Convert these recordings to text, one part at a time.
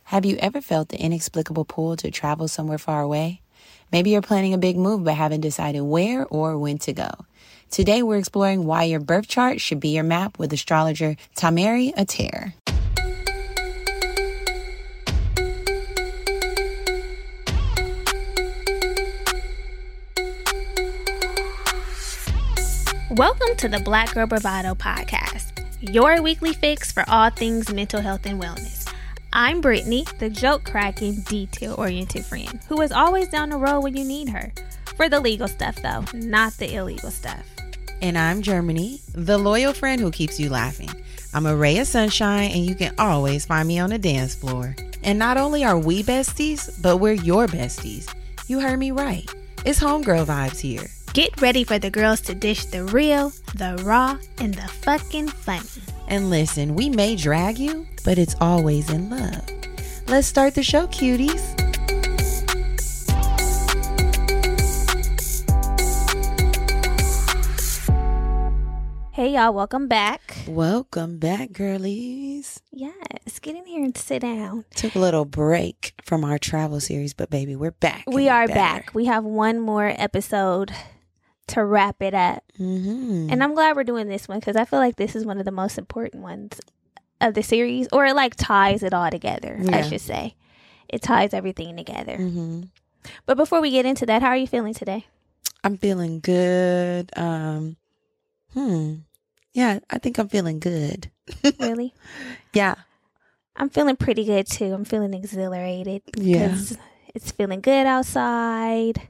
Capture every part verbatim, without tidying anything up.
Have you ever felt the inexplicable pull to travel somewhere far away? Maybe you're planning a big move but haven't decided where or when to go. Today we're exploring why your birth chart should be your map with astrologer Tamari Ater. Welcome to the Black Girl Bravado podcast, your weekly fix for all things mental health and wellness. I'm Brittany, the joke-cracking, detail-oriented friend who is always down the road when you need her. For the legal stuff, though, not the illegal stuff. And I'm Germany, the loyal friend who keeps you laughing. I'm a ray of sunshine, and you can always find me on the dance floor. And not only are we besties, but we're your besties. You heard me right. It's homegirl vibes here. Get ready for the girls to dish the real, the raw, and the fucking funny. And listen, we may drag you, but it's always in love. Let's start the show, cuties. Hey, y'all. Welcome back. Welcome back, girlies. Yes. Get in here and sit down. Took a little break from our travel series, but baby, we're back. We are better. back. We have one more episode to wrap it up. Mm-hmm. And I'm glad we're doing this one because I feel like this is one of the most important ones of the series, or it like ties it all together, yeah. I should say. It ties everything together. Mm-hmm. But before we get into that, how are you feeling today? I'm feeling good. Um, hmm. Yeah, I think I'm feeling good. Really? Yeah. I'm feeling pretty good too. I'm feeling exhilarated. Yeah. Because it's feeling good outside.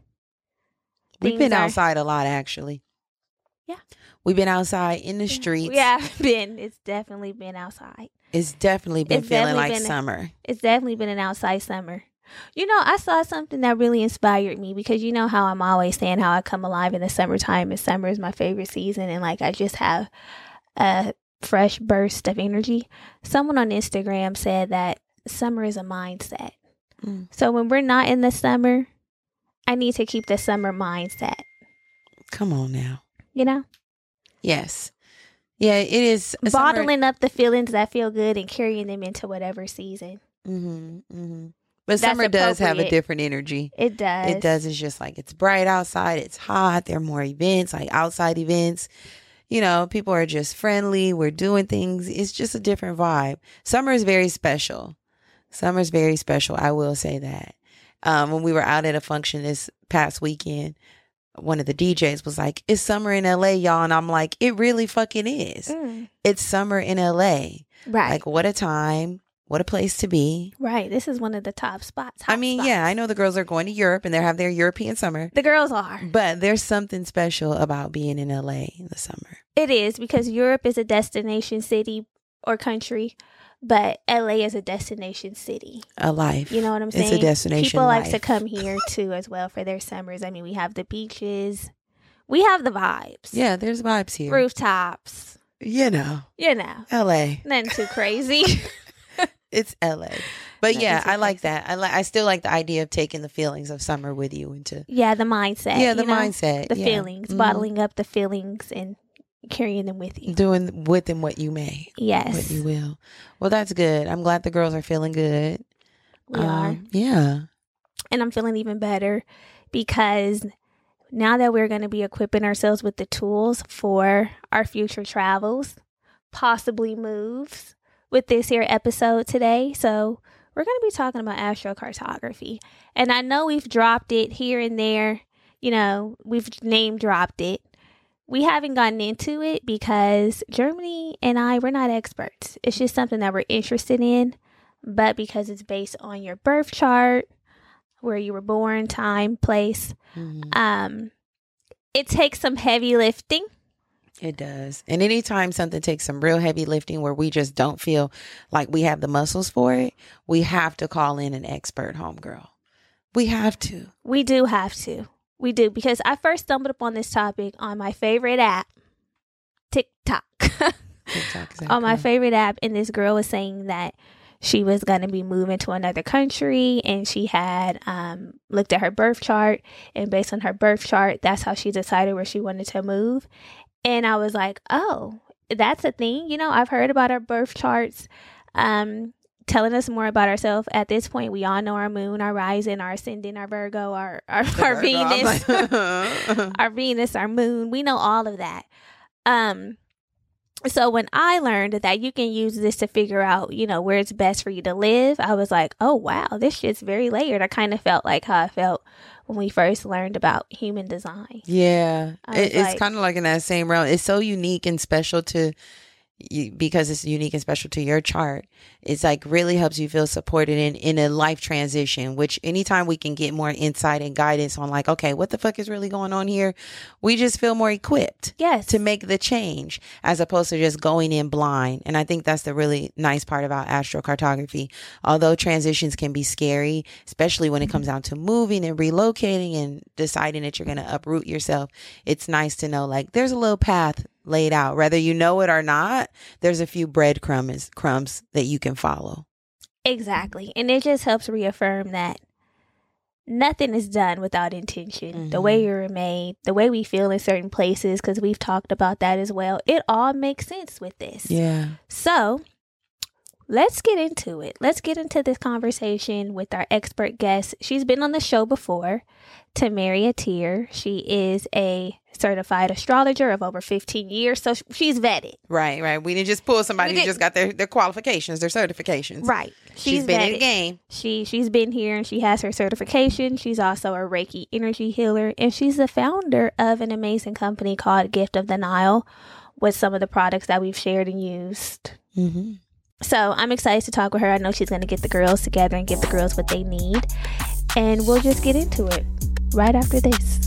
We've Things been are- outside a lot, actually. Yeah. We've been outside in the streets. We have been. It's definitely been outside. It's definitely been It's feeling definitely like been- summer. It's definitely been an outside summer. You know, I saw something that really inspired me because you know how I'm always saying how I come alive in the summertime, and summer is my favorite season, and like I just have a fresh burst of energy. Someone on Instagram said that summer is a mindset. Mm. So when we're not in the summer, I need to keep the summer mindset. Come on now. You know? Yes. Yeah, it is. summer- Bottling up the feelings that feel good and carrying them into whatever season. Mm-hmm, mm-hmm. But That's summer does have a appropriate. different energy. It does. It does. It's just like it's bright outside. It's hot. There are more events, like outside events. You know, people are just friendly. We're doing things. It's just a different vibe. Summer is very special. Summer is very special. I will say that. Um, when we were out at a function this past weekend, one of the D Js was like, "It's summer in L A, y'all." And I'm like, it really fucking is. Mm. It's summer in L A. Right. Like, what a time. What a place to be. Right. This is one of the top spots. I hot mean, spots. yeah, I know the girls are going to Europe and they have their European summer. The girls are. But there's something special about being in L A in the summer. It is, because Europe is a destination city or country, but L A is a destination city. A life. You know what I'm saying? It's a destination People like life. to come here too as well for their summers. I mean, we have the beaches. We have the vibes. Yeah, there's vibes here. Rooftops. You know, You know. L A. Nothing too crazy. It's L A. But Nothing yeah, too I like crazy. that. I like. I still like the idea of taking the feelings of summer with you into. Yeah, the mindset. Yeah, the you know? mindset. The yeah. feelings. Mhm. Bottling up the feelings and carrying them with you. Doing with them what you may. Yes. What you will. Well, that's good. I'm glad the girls are feeling good. We are. Um, Yeah. And I'm feeling even better because now that we're going to be equipping ourselves with the tools for our future travels, possibly moves with this here episode today. So we're going to be talking about astrocartography. And I know we've dropped it here and there. You know, we've name dropped it. We haven't gotten into it because Germany and I, we're not experts. It's just something that we're interested in. But because it's based on your birth chart, where you were born, time, place, Mhm. um, it takes some heavy lifting. It does. And anytime something takes some real heavy lifting where we just don't feel like we have the muscles for it, we have to call in an expert, homegirl. We have to. We do have to. We do. Because I first stumbled upon this topic on my favorite app, TikTok. TikTok, exactly. On my favorite app. And this girl was saying that she was going to be moving to another country, and she had um, looked at her birth chart, and based on her birth chart, that's how she decided where she wanted to move. And I was like, oh, that's a thing. You know, I've heard about our birth charts um, telling us more about ourselves. At this point, we all know our moon, our rising, our ascendant, our Virgo, our our, our Virgo, Venus, like, our Venus, our moon. We know all of that. Um, so when I learned that you can use this to figure out, you know, where it's best for you to live, I was like, oh, wow, this shit's very layered. I kind of felt like how I felt when we first learned about human design. Yeah, it, it's like, kind of like in that same realm. It's so unique and special to you because it's unique and special to your chart. It's like really helps you feel supported in, in a life transition, which anytime we can get more insight and guidance on like, okay, what the fuck is really going on here? We just feel more equipped yes. to make the change as opposed to just going in blind. And I think that's the really nice part about astrocartography. Although transitions can be scary, especially when it comes down to moving and relocating and deciding that you're going to uproot yourself. It's nice to know like there's a little path laid out, whether you know it or not. There's a few breadcrumbs crumbs that you can follow. Exactly. And it just helps reaffirm that nothing is done without intention. Mm-hmm. The way you're made, the way we feel in certain places, because we've talked about that as well. It all makes sense with this. Yeah. So let's get into it. Let's get into this conversation with our expert guest. She's been on the show before, Tamaria Tier. She is a certified astrologer of over fifteen years. So she's vetted. Right, right. We didn't just pull somebody who just got their, their qualifications, their certifications. Right. She's, she's been vetted. in the game. She, she's been here and she has her certification. She's also a Reiki energy healer. And she's the founder of an amazing company called Gift of the Nile with some of the products that we've shared and used. Mm-hmm. So I'm excited to talk with her. I know she's going to get the girls together and give the girls what they need. And we'll just get into it right after this.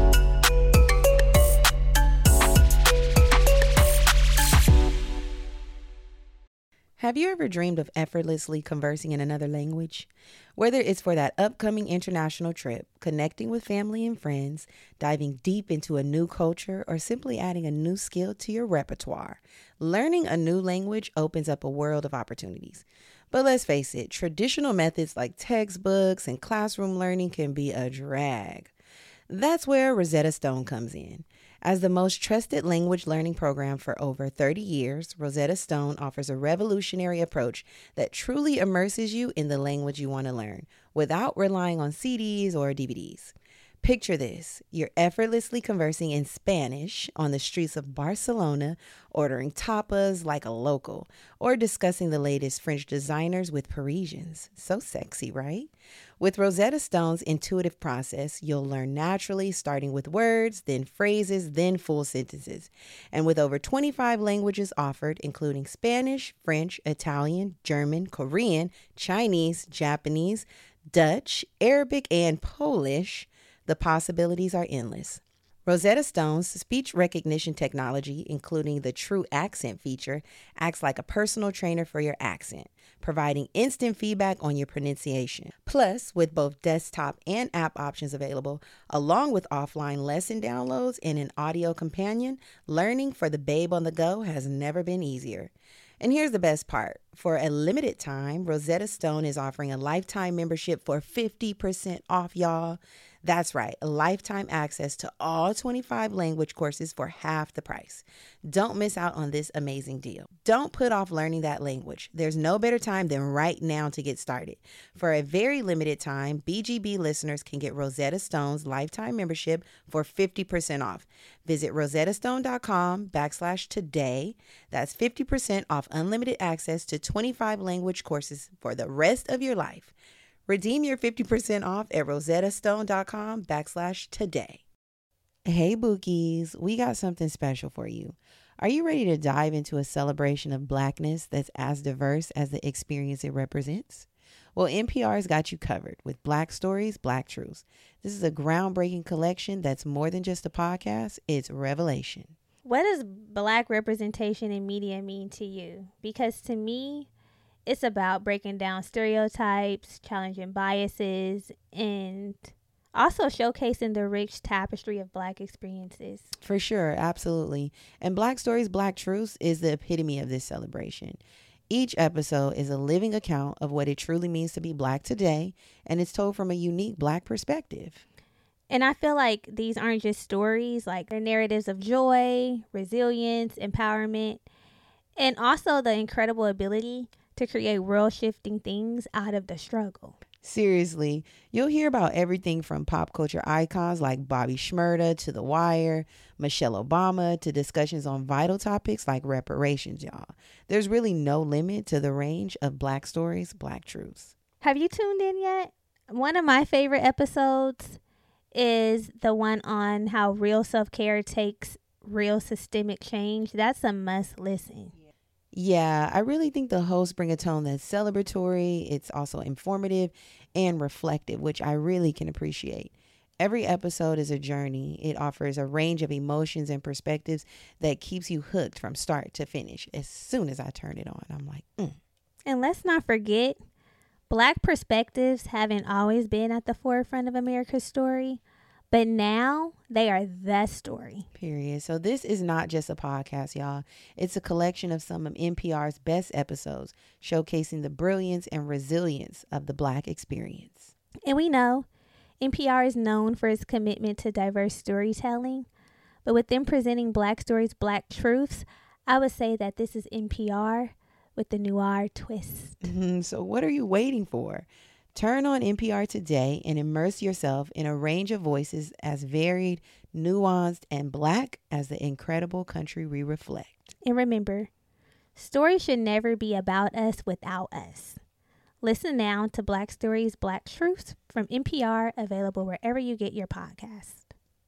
Have you ever dreamed of effortlessly conversing in another language? Whether it's for that upcoming international trip, connecting with family and friends, diving deep into a new culture, or simply adding a new skill to your repertoire, learning a new language opens up a world of opportunities. But let's face it, traditional methods like textbooks and classroom learning can be a drag. That's where Rosetta Stone comes in. As the most trusted language learning program for over thirty years, Rosetta Stone offers a revolutionary approach that truly immerses you in the language you want to learn without relying on C Ds or D V Ds. Picture this. You're effortlessly conversing in Spanish on the streets of Barcelona, ordering tapas like a local, or discussing the latest French designers with Parisians. So sexy, right? With Rosetta Stone's intuitive process, you'll learn naturally, starting with words, then phrases, then full sentences. And with over twenty-five languages offered, including Spanish, French, Italian, German, Korean, Chinese, Japanese, Dutch, Arabic, and Polish, the possibilities are endless. Rosetta Stone's speech recognition technology, including the True Accent feature, acts like a personal trainer for your accent, providing instant feedback on your pronunciation. Plus, with both desktop and app options available, along with offline lesson downloads and an audio companion, learning for the babe on the go has never been easier. And here's the best part. For a limited time, Rosetta Stone is offering a lifetime membership for fifty percent off, y'all. That's right, a lifetime access to all twenty-five language courses for half the price. Don't miss out on this amazing deal. Don't put off learning that language. There's no better time than right now to get started. For a very limited time, B G B listeners can get Rosetta Stone's lifetime membership for fifty percent off. Visit rosettastone.com backslash today. That's fifty percent off unlimited access to twenty-five language courses for the rest of your life. Redeem your fifty percent off at rosettastone.com backslash today. Hey, Bookies, we got something special for you. Are you ready to dive into a celebration of Blackness that's as diverse as the experience it represents? Well, N P R's got you covered with Black Stories, Black Truths. This is a groundbreaking collection that's more than just a podcast, it's revelation. What does Black representation in media mean to you? Because to me, it's about breaking down stereotypes, challenging biases, and also showcasing the rich tapestry of Black experiences. For sure, absolutely. And Black Stories, Black Truths is the epitome of this celebration. Each episode is a living account of what it truly means to be Black today, and it's told from a unique Black perspective. And I feel like these aren't just stories, like they're narratives of joy, resilience, empowerment, and also the incredible ability to create world-shifting things out of the struggle. Seriously, you'll hear about everything from pop culture icons like Bobby Shmurda to The Wire, Michelle Obama, to discussions on vital topics like reparations, y'all. There's really no limit to the range of Black stories, Black truths. Have you tuned in yet? One of my favorite episodes is the one on how real self-care takes real systemic change. That's a must listen. Yeah, I really think the hosts bring a tone that's celebratory. It's also informative and reflective, which I really can appreciate. Every episode is a journey. It offers a range of emotions and perspectives that keeps you hooked from start to finish. As soon as I turn it on, I'm like, mm. And let's not forget, Black perspectives haven't always been at the forefront of America's story, but now they are the story. Period. So this is not just a podcast, y'all. It's a collection of some of N P R's best episodes, showcasing the brilliance and resilience of the Black experience. And we know N P R is known for its commitment to diverse storytelling, but with them presenting Black stories, Black truths, I would say that this is N P R with the noir twist. Mm-hmm. So what are you waiting for? Turn on N P R today and immerse yourself in a range of voices as varied, nuanced, and Black as the incredible country we reflect. And remember, stories should never be about us without us. Listen now to Black Stories, Black Truths from N P R, available wherever you get your podcast.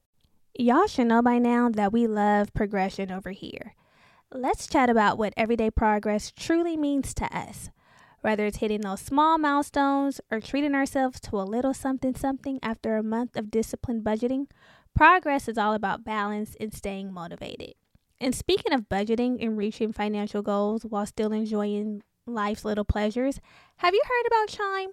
Y'all should know by now that we love progression over here. Let's chat about what everyday progress truly means to us. Whether it's hitting those small milestones or treating ourselves to a little something something after a month of disciplined budgeting, progress is all about balance and staying motivated. And speaking of budgeting and reaching financial goals while still enjoying life's little pleasures, have you heard about Chime?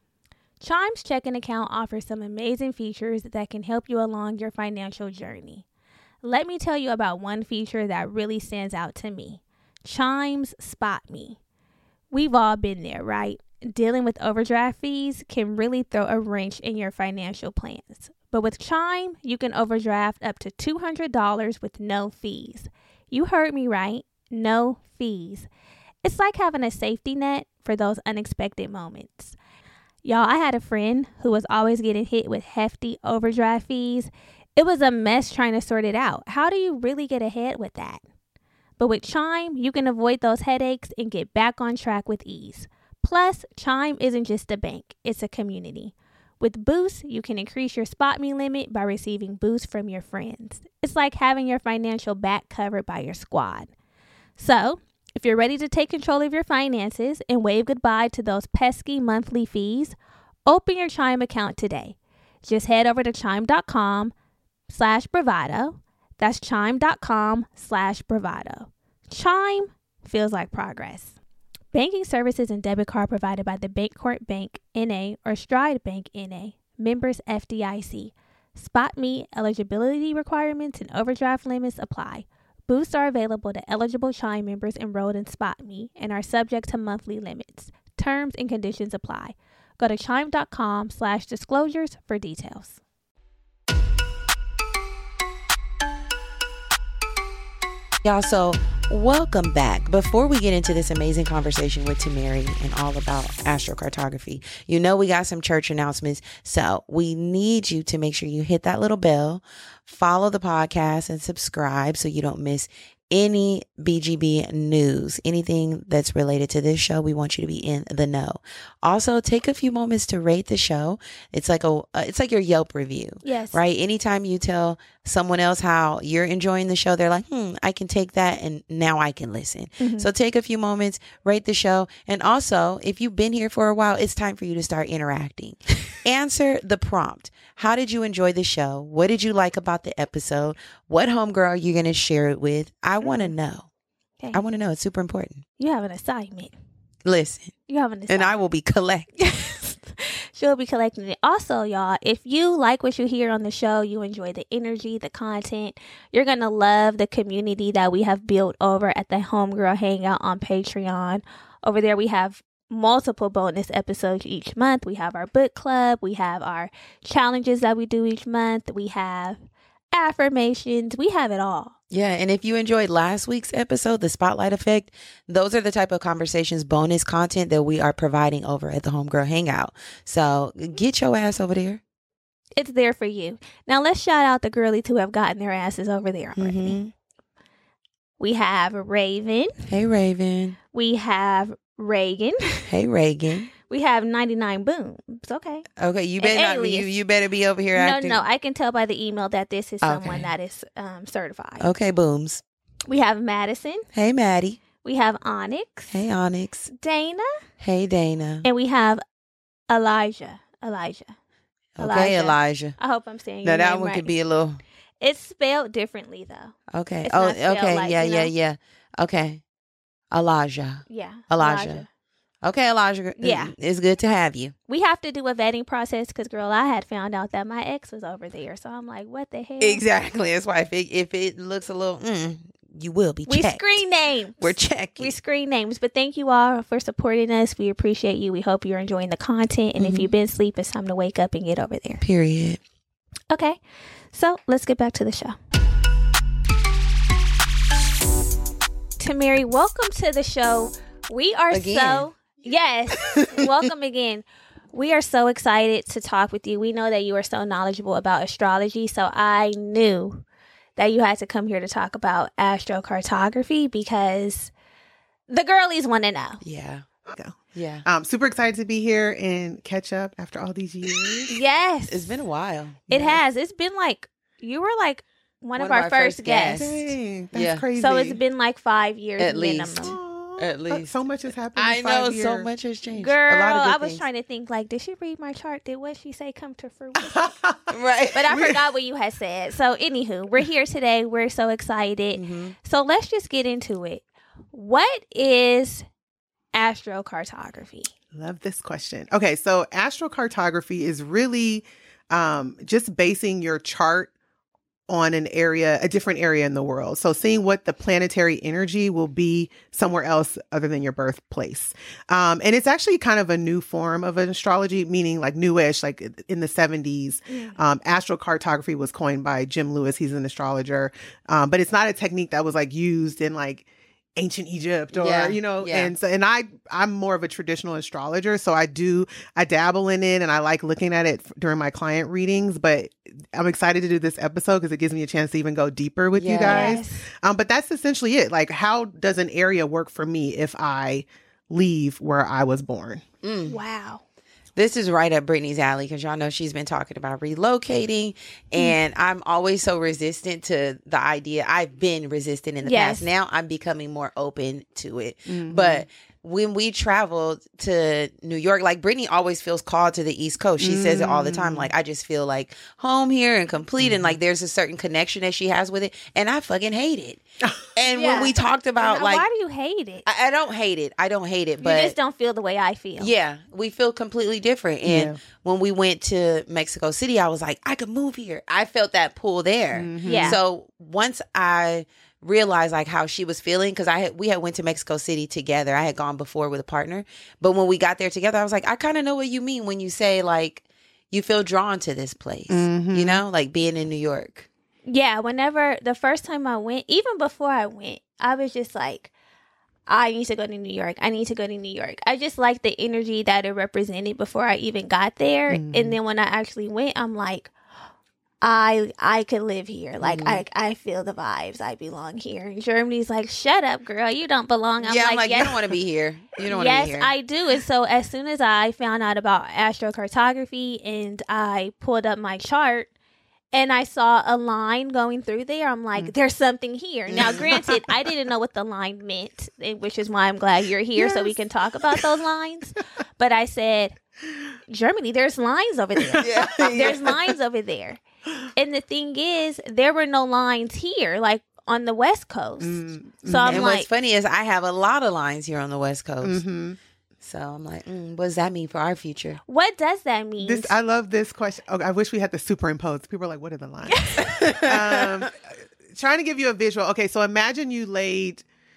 Chime's checking account offers some amazing features that can help you along your financial journey. Let me tell you about one feature that really stands out to me. Chime's Spot Me. We've all been there, right? Dealing with overdraft fees can really throw a wrench in your financial plans. But with Chime, you can overdraft up to two hundred dollars with no fees. You heard me right, no fees. It's like having a safety net for those unexpected moments. Y'all, I had a friend who was always getting hit with hefty overdraft fees. It was a mess trying to sort it out. How do you really get ahead with that? But with Chime, you can avoid those headaches and get back on track with ease. Plus, Chime isn't just a bank, it's a community. With Boost, you can increase your Spot Me limit by receiving boosts from your friends. It's like having your financial back covered by your squad. So, if you're ready to take control of your finances and wave goodbye to those pesky monthly fees, open your Chime account today. Just head over to chime.com slash bravado. That's chime.com slash bravado. Chime feels like progress. Banking services and debit card provided by the Bancorp Bank, N A or Stride Bank, N A. Members F D I C. Spot Me eligibility requirements and overdraft limits apply. Boosts are available to eligible Chime members enrolled in Spot Me and are subject to monthly limits. Terms and conditions apply. Go to chime.com slash disclosures for details. Y'all, so welcome back. Before we get into this amazing conversation with Tamari and all about astrocartography, you know we got some church announcements. So we need you to make sure you hit that little bell, follow the podcast, and subscribe so you don't miss any B G B news, anything that's related to this show. We want you to be in the know. Also, take a few moments to rate the show. It's like a, uh, it's like your Yelp review. Yes. Right. Anytime you tell someone else how you're enjoying the show, they're like, hmm, I can take that and now I can listen. Mm-hmm. So take a few moments, rate the show. And also, if you've been here for a while, it's time for you to start interacting. Answer the prompt. How did you enjoy the show? What did you like about the episode? What homegirl are you going to share it with? I want to know. Okay. I want to know. It's super important. You have an assignment. Listen. You have an assignment. And I will be collecting. She'll be collecting it. Also, y'all, if you like what you hear on the show, you enjoy the energy, the content, you're going to love the community that we have built over at the Homegirl Hangout on Patreon. Over there, we have multiple bonus episodes each month. We have our book club. We have our challenges that we do each month. We have affirmations. We have it all. Yeah, and if you enjoyed last week's episode, the Spotlight Effect, those are the type of conversations, bonus content that we are providing over at the Homegirl Hangout. So get your ass over there. It's there for you. Now let's shout out the girlies who have gotten their asses over there already. Mm-hmm. We have Raven. Hey, Raven. We have Reagan. Hey, Reagan. We have ninety-nine Booms. Okay. Okay, you better not be, you, you better be over here no, acting. No, no, I can tell by the email that this is someone okay. that is um, certified. Okay, Booms. We have Madison. Hey, Maddie. We have Onyx. Hey, Onyx. Dana. Hey, Dana. And we have Elijah. Elijah. Okay, Elijah. Elijah. I hope I'm saying now your that name one right. could be a little. It's spelled differently though. Okay. It's oh, okay. Like, yeah, you know? yeah, yeah. Okay. Elijah. Yeah. Elijah. Elijah. Okay, Elijah. Yeah. It's good to have you. We have to do a vetting process because, girl, I had found out that my ex was over there. So I'm like, what the hell? Exactly. That's why if it, if it looks a little, mm, you will be checked. We screen names. We're checking. We screen names. But thank you all for supporting us. We appreciate you. We hope you're enjoying the content. And mm-hmm. if you've been asleep, it's time to wake up and get over there. Period. Okay. So let's get back to the show. Tamiri, welcome to the show. We are again. so... Yes. Welcome again. We are so excited to talk with you. We know that you are so knowledgeable about astrology. So I knew that you had to come here to talk about astrocartography because the girlies want to know. Yeah. Go. Yeah. Um, super excited to be here and catch up after all these years. Yes. It's been a while. It yes. has. It's been like, you were like one, one of, our, our first, first guests. guests. Dang, that's yeah. crazy. So it's been like five years At minimum. least. At least. So much has happened. I in know five years. so much has changed. Girl, a lot of good I was things. trying to think like, did she read my chart? Did what she say come to fruition? Right. But I forgot what you had said. So anywho, we're here today. We're so excited. Mm-hmm. So let's just get into it. What is astrocartography? Love this question. Okay, so astrocartography is really um, just basing your chart on an area, a different area in the world. So seeing what the planetary energy will be somewhere else other than your birthplace. Um, and it's actually kind of a new form of an astrology, meaning like newish, like in the seventies. Mm. Um, astrocartography was coined by Jim Lewis. He's an astrologer. Um, but it's not a technique that was like used in like ancient Egypt or, yeah, you know, yeah. and so, and I, I'm more of a traditional astrologer. So I do, I dabble in it and I like looking at it during my client readings, but I'm excited to do this episode because it gives me a chance to even go deeper with yes. you guys. Um, but that's essentially it. Like, how does an area work for me if I leave where I was born? Mm. Wow. This is right up Brittany's alley because y'all know she's been talking about relocating, and mm. I'm always so resistant to the idea. I've been resistant in the yes. past. Now I'm becoming more open to it. Mm-hmm. But when we traveled to New York, like Brittany always feels called to the East Coast. She mm. says it all the time. Like, I just feel like home here and complete. Mm. And like, there's a certain connection that she has with it. And I fucking hate it. And yeah. when we talked about now, like, why do you hate it? I, I don't hate it. I don't hate it. But you just don't feel the way I feel. Yeah. We feel completely different. And yeah. when we went to Mexico City, I was like, I could move here. I felt that pull there. Mm-hmm. Yeah. So once I realized like how she was feeling, because I had we had went to Mexico City together. I had gone before with a partner, but when we got there together, I was like, I kind of know what you mean when you say like you feel drawn to this place. Mm-hmm. You know, like being in New York. Yeah, whenever the first time I went, even before I went, I was just like, I need to go to New York. I need to go to New York. I just like the energy that it represented before I even got there. Mm-hmm. And then when I actually went, I'm like, I I could live here. Like, mm-hmm. I I feel the vibes. I belong here. And Germany's like, shut up, girl. You don't belong. I'm yeah, like, I'm like, yes, you don't want to be here. You don't want to yes, be here. I do. And so as soon as I found out about astrocartography and I pulled up my chart and I saw a line going through there, I'm like, mm-hmm. there's something here. Now, granted, I didn't know what the line meant, which is why I'm glad you're here yes. so we can talk about those lines. But I said, Germany, there's lines over there. yeah, there's yeah. lines over there. And the thing is, there were no lines here, like on the West Coast. Mm-hmm. So I'm and like, what's funny is I have a lot of lines here on the West Coast. Mm-hmm. So I'm like, mm, what does that mean for our future? what does that mean? This, I love this question. Oh, I wish we had the superimpose. People are like, what are the lines? um, trying to give you a visual. Okay, so imagine you laid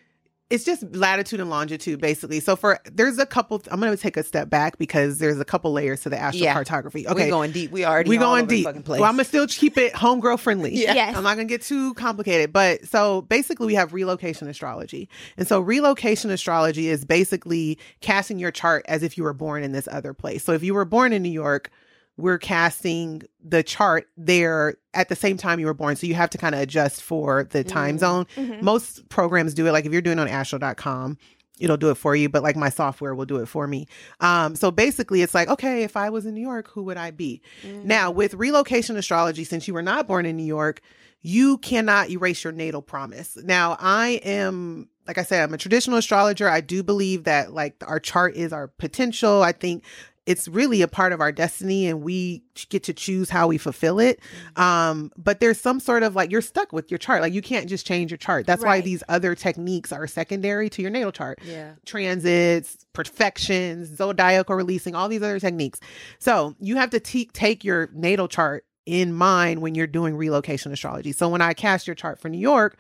It's just latitude and longitude, basically. So for there's a couple. I'm going to take a step back because there's a couple layers to the astrocartography. Yeah. Okay, we're going deep. We already we all going over the deep. fucking place. Well, I'm gonna still keep it homegirl friendly. Yeah. Yes. I'm not gonna get too complicated. But so basically, we have relocation astrology, and so relocation astrology is basically casting your chart as if you were born in this other place. So if you were born in New York, we're casting the chart there at the same time you were born. So you have to kind of adjust for the time Mm. zone. Mhm. Most programs do it. Like if you're doing it on astro dot com, it'll do it for you. But like my software will do it for me. Um, so basically it's like, okay, if I was in New York, who would I be? Mm. Now with relocation astrology, since you were not born in New York, you cannot erase your natal promise. Now I am, like I said, I'm a traditional astrologer. I do believe that like our chart is our potential. I think it's really a part of our destiny and we get to choose how we fulfill it. Um, but there's some sort of like, you're stuck with your chart. Like you can't just change your chart. That's why Right. these other techniques are secondary to your natal chart. Yeah. Transits, perfections, zodiacal releasing, all these other techniques. So you have to te- take your natal chart in mind when you're doing relocation astrology. So when I cast your chart for New York,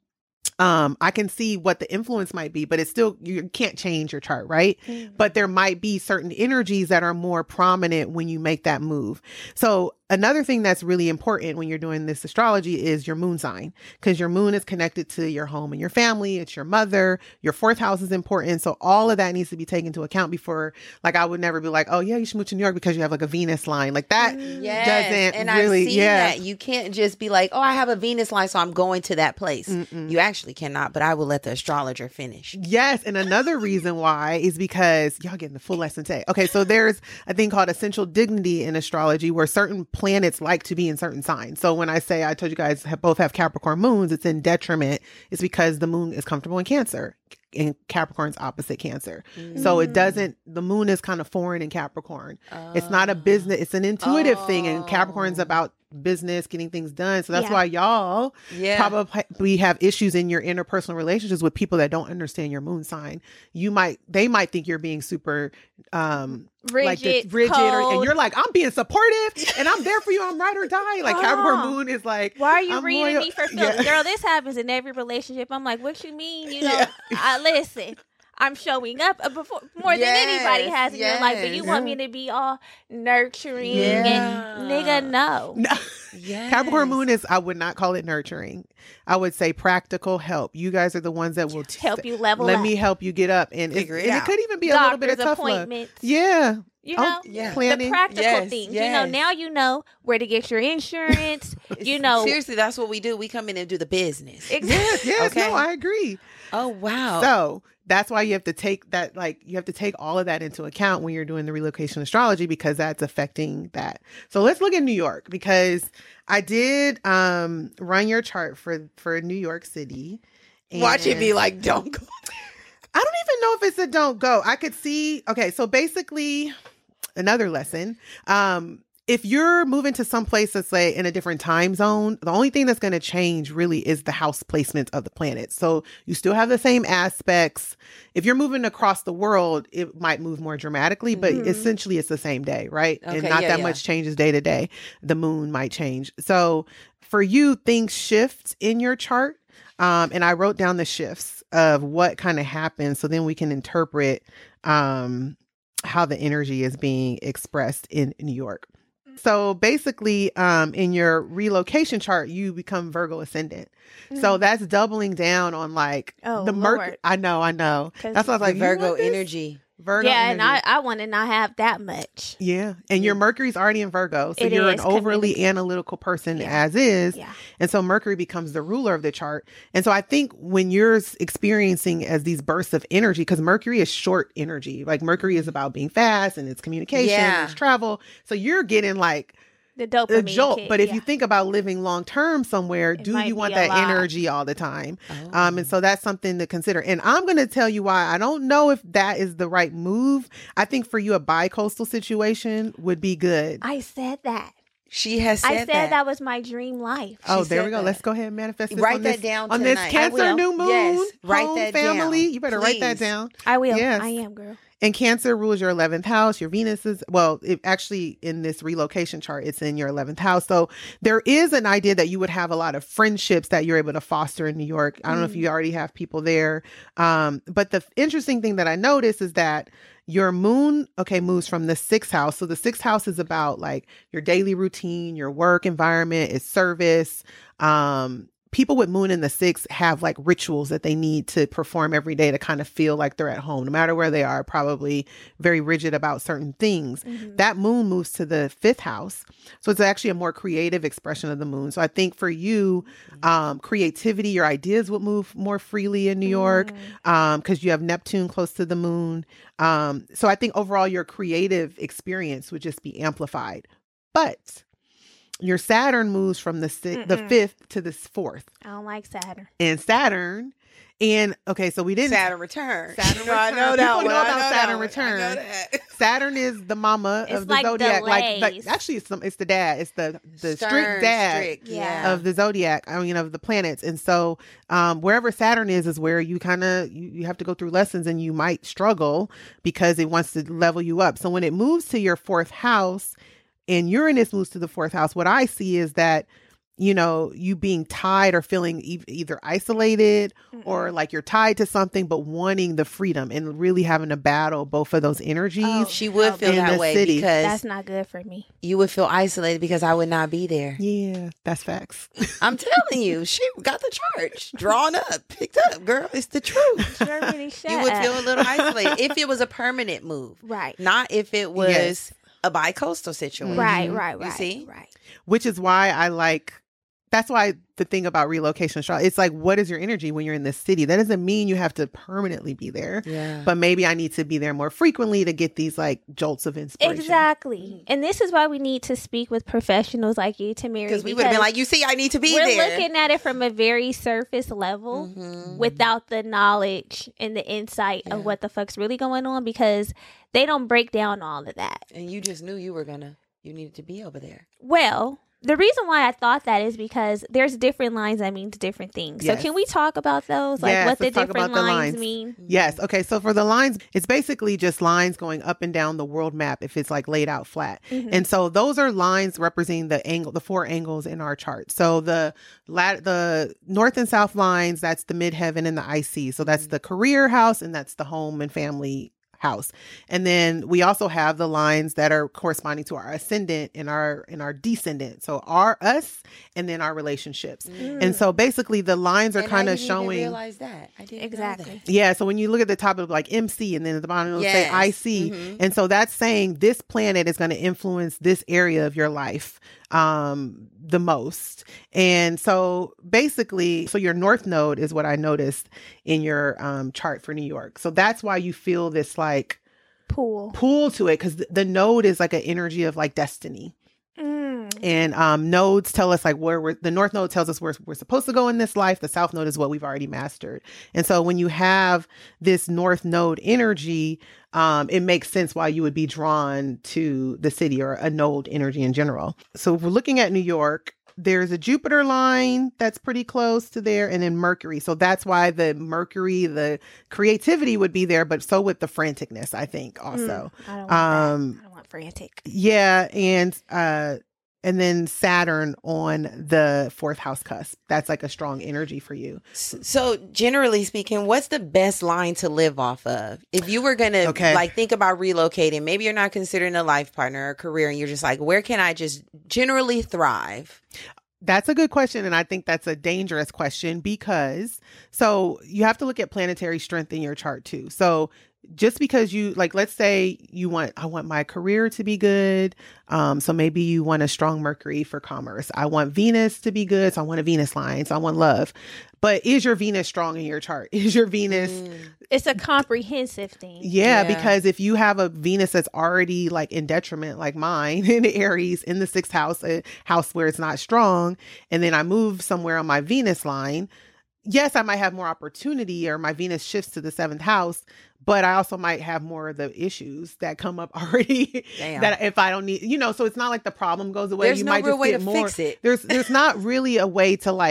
um, I can see what the influence might be, but it's still, you can't change your chart, right? Mhm. But there might be certain energies that are more prominent when you make that move. So another thing that's really important when you're doing this astrology is your moon sign, because your moon is connected to your home and your family. It's your mother. Your fourth house is important. So all of that needs to be taken into account before, like, I would never be like, oh yeah, you should move to New York because you have like a Venus line. Like that Yes. doesn't and really, I've seen yeah. that. You can't just be like, oh, I have a Venus line, so I'm going to that place. Mm-mm. You actually cannot, but I will let the astrologer finish. Yes. And another reason why is because y'all getting the full lesson today. Okay. So there's a thing called essential dignity in astrology where certain planets like to be in certain signs. So when I say, I told you guys have, both have Capricorn moons, it's in detriment. It's because the moon is comfortable in Cancer and Capricorn's opposite Cancer. So it doesn't, the moon is kind of foreign in Capricorn. It's not a business, it's an intuitive thing. And Capricorn's Oh. about business, getting things done. So that's Yeah. why y'all Yeah. probably have issues in your interpersonal relationships with people that don't understand your moon sign. You might, they might think you're being super, um, like the Rigid, rigid, or, and cold. you're like, I'm being supportive and I'm there for you. I'm ride or die. Like Capricorn Uh-huh. moon is like, Why are you I'm reading loyal. me for feelings? Yeah. Girl, this happens in every relationship. I'm like, what you mean? You know, Yeah. I listen. I'm showing up uh, before more than Yes, anybody has in your life, but you yes. want me to be all nurturing Yeah. and nigga, no. No. Yes. Capricorn moon is, I would not call it nurturing. I would say practical help. You guys are the ones that will t- Help you level let up. me help you get up. And, Figure it, it and it out. could even be a little bit of Doctor's tough love. appointments. Yeah. You Oh, know, yeah. the Planning. practical Yes, things. You know, yes. now you know where to get your insurance. you know, Seriously, that's what we do. We come in and do the business. exactly. Yes, yes, Okay. no, I agree. Oh, wow. So that's why you have to take that, like, you have to take all of that into account when you're doing the relocation astrology, because that's affecting that. So let's look at New York, because I did um, run your chart for, for New York City. Watch it and be like, don't go. I don't even know if it's a don't go. I could see, okay, so basically another lesson. Um, if you're moving to some place that's say in a different time zone, the only thing that's going to change really is the house placement of the planet. So you still have the same aspects. If you're moving across the world, it might move more dramatically, but Mhm. essentially it's the same day, right? and Okay, not yeah, that yeah. much changes day to day. The moon might change. So for you, things shift in your chart. Um, and I wrote down the shifts of what kind of happens, so then we can interpret um, how the energy is being expressed in New York. So basically, um, in your relocation chart, you become Virgo ascendant. So that's doubling down on like Oh, the Mercury. Lord. I know, I know. 'Cause That's why I was The like, you Virgo want this? energy. Virgo yeah, and I, energy. I want to not have that much. Yeah, and your Mercury's already in Virgo, so It you're is, an overly community. analytical person Yeah. as is. Yeah. And so Mercury becomes the ruler of the chart. And so I think when you're s- experiencing as these bursts of energy, because Mercury is short energy, like Mercury is about being fast and it's communication, Yeah. it's travel. So you're getting like The a dopamine jolt. kick, But if yeah. you think about living long term somewhere, It do might you be want a that lot. energy all the time? Oh. Um, and so that's something to consider. And I'm going to tell you why. I don't know if that is the right move. I think for you, a bi-coastal situation would be good. I said that. She has said I said that. that. was my dream life. Oh, She there said we go. that. Let's go ahead and manifest this Write on that this, down on this tonight. I Cancer will. new moon. Yes, write home that family. down. You better write that Please. down. I will. Yes. I am, girl. And Cancer rules your eleventh house. Your Venus is, well, it actually in this relocation chart, it's in your eleventh house. So there is an idea that you would have a lot of friendships that you're able to foster in New York. I don't mm. know if you already have people there. Um, but the interesting thing that I noticed is that your moon, okay, moves from the sixth house. So the sixth house is about like your daily routine, your work environment, it's service. Um, People with moon in the sixth have like rituals that they need to perform every day to kind of feel like they're at home, no matter where they are, probably very rigid about certain things. Mm-hmm. That moon moves to the fifth house. So it's actually a more creative expression of the moon. So I think for you, um, creativity, your ideas would move more freely in New York mm-hmm. um, because you have Neptune close to the moon. Um, so I think overall your creative experience would just be amplified. But your Saturn moves from the si- the fifth to the fourth. I don't like Saturn. And Saturn, and okay, so we didn't Saturn return. Saturn return. I know that People one. know about know Saturn that return. I know that. Saturn is the mama it's of the like zodiac. delays. Like, like actually, it's, some, it's the dad. It's the the Stern, strict dad strict, yeah. of the zodiac. I mean, of the planets. And so, um, wherever Saturn is, is where you kind of you, you have to go through lessons, and you might struggle because it wants to level you up. So when it moves to your fourth house, and Uranus moves to the fourth house, what I see is that, you know, you being tied or feeling e- either isolated mm-hmm. or like you're tied to something, but wanting the freedom and really having to battle both of those energies. Oh, she would feel that way city. because that's not good for me. You would feel isolated because I would not be there. Yeah, that's facts. I'm telling you, she got the chart drawn up, picked up, girl. It's the truth. Germany, shut you would up. feel a little isolated if it was a permanent move, right? Not if it was yes. a bi-coastal situation, right? Right? Right? You see, right? Which is why I like. That's why the thing about relocation, it's like, what is your energy when you're in this city? That doesn't mean you have to permanently be there. Yeah. But maybe I need to be there more frequently to get these like jolts of inspiration. Exactly. And this is why we need to speak with professionals like you, Tamiri. Because we would have been like, you see, I need to be we're there. We're looking at it from a very surface level mm-hmm. without the knowledge and the insight yeah. of what the fuck's really going on, because they don't break down all of that. And you just knew you were going to, you needed to be over there. Well, the reason why I thought that is because there's different lines that mean different things. Yes. So can we talk about those? Like yes, what the different different lines, lines mean? Yes. Okay. So for the lines, it's basically just lines going up and down the world map if it's like laid out flat. Mm-hmm. And so those are lines representing the angle, the four angles in our chart. So the lat- the north and south lines, that's the midheaven and the I C. So that's mm-hmm. the career house, and that's the home and family house. And then we also have the lines that are corresponding to our ascendant and our and our descendant. So our us and then our relationships. Mm. And so basically the lines are kind of showing. Even realize that. I didn't exactly. That. Yeah. So when you look at the top of like M C and then at the bottom it'll yes. say I C. Mm-hmm. And so that's saying this planet is going to influence this area of your life um the most. And so basically, so your north node is what I noticed in your um chart for New York. So that's why you feel this like pull pull to it, because the, the node is like an energy of like destiny. Mm. And um nodes tell us like where we're, the north node tells us where we're supposed to go in this life. The south node is what we've already mastered. And so when you have this north node energy, um, it makes sense why you would be drawn to the city or a node energy in general. So if we're looking at New York, there's a Jupiter line that's pretty close to there, and then Mercury. So that's why the Mercury, the creativity would be there, but so would the franticness, I think, also. Mm, I don't want um, that. I don't want frantic. Yeah, and uh, and then Saturn on the fourth house cusp. That's like a strong energy for you. So generally speaking, what's the best line to live off of? If you were going to okay. like think about relocating, maybe you're not considering a life partner or a career, and you're just like, where can I just generally thrive? That's a good question. And I think that's a dangerous question, because so you have to look at planetary strength in your chart too. So just because you like, let's say you want, I want my career to be good. Um, so maybe you want a strong Mercury for commerce. I want Venus to be good. So I want a Venus line. So I want love. But is your Venus strong in your chart? Is your Venus? Mm. It's a comprehensive thing. Yeah, yeah, because if you have a Venus that's already like in detriment, like mine in Aries in the sixth house, a house where it's not strong, and then I move somewhere on my Venus line, yes, I might have more opportunity, or my Venus shifts to the seventh house, but I also might have more of the issues that come up already. Damn. That if I don't need, you know, so it's not like the problem goes away. There's you no might real just way get to more. fix it. There's there's not really a way to like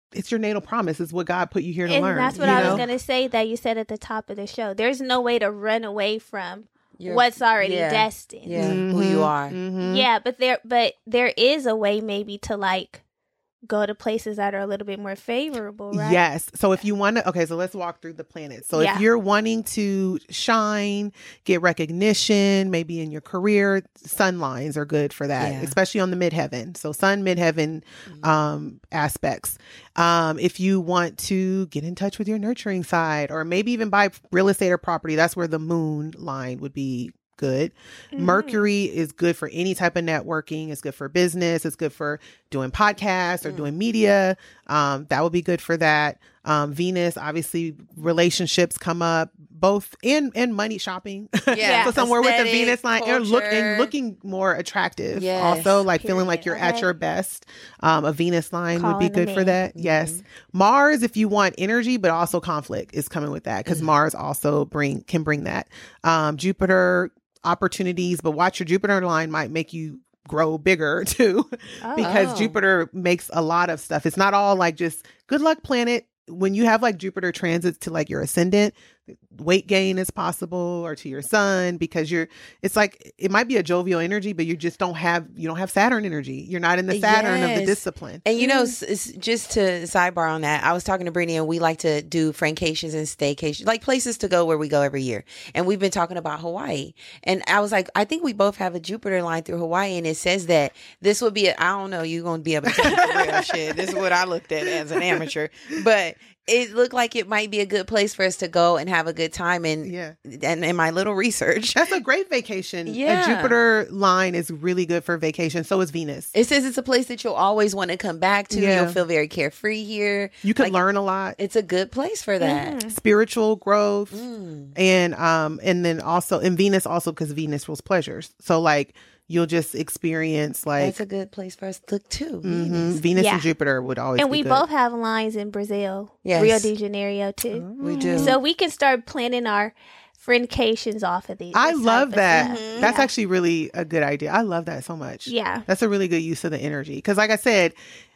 it's your natal promise. It's what God put you here to and learn. that's what you I know? was going to say that you said at the top of the show. There's no way to run away from You're- what's already yeah. destined. Yeah, Mhm. who you are. Mhm. Yeah, but there but there is a way maybe to like go to places that are a little bit more favorable, right? Yes. So if you want to, okay, so let's walk through the planets. So Yeah. if you're wanting to shine, get recognition, maybe in your career, sun lines are good for that, Yeah. especially on the midheaven. So sun, midheaven um, aspects. Um, if you want to get in touch with your nurturing side, or maybe even buy real estate or property, that's where the moon line would be good. Mhm. Mercury is good for any type of networking. It's good for business. It's good for doing podcasts or Mm. doing media. Um, that would be good for that. Um, Venus, obviously, relationships come up, both in and money, shopping. Yeah. So somewhere with the Aesthetic, Venus line, and look and culture. looking more attractive. Yes. Also, like feeling like you're Period. at your best. Um, a Venus line would be Calling them good for in. that. Yes. Mars, if you want energy, but also conflict, is coming with that, because Mm. Mars also bring can bring that. Um, Jupiter, opportunities, but watch your Jupiter line might make you grow bigger too, because Oh. Jupiter makes a lot of stuff. It's not all like just good luck planet. When you have like Jupiter transits to like your ascendant, weight gain is possible, or to your sun, because you're, it's like, it might be a jovial energy, but you just don't have, you don't have Saturn energy. You're not in the Saturn of the Yes. discipline. And you know, s- s- just to sidebar on that, I was talking to Brittany, and we like to do francations and staycations, like places to go where we go every year. And we've been talking about Hawaii. And I was like, I think we both have a Jupiter line through Hawaii, and it says that this would be, a, I don't know, you're going to be able to tell me for real shit. This is what I looked at as an amateur. But it looked like it might be a good place for us to go and have a good time. And Yeah. and in my little research, That's a great vacation. Yeah. A Jupiter line is really good for vacation. So is Venus. it says it's a place that you'll always want to come back to. Yeah. You'll feel very carefree here. You can Like, learn a lot. It's a good place for that. Mhm. Spiritual growth. Mm. And um and then also in Venus, also because Venus rules pleasures, so like you'll just experience like That's a good place for us to look too. mhm, Venus. Venus Yeah. and Jupiter would always And be we good. both have lines in Brazil, Yes. Rio de Janeiro too. We do. So we can start planning our friendcations off of these. I this love type of that. stuff. That's Yeah. actually really a good idea. I love that so much. Yeah. That's a really good use of the energy, because like I said,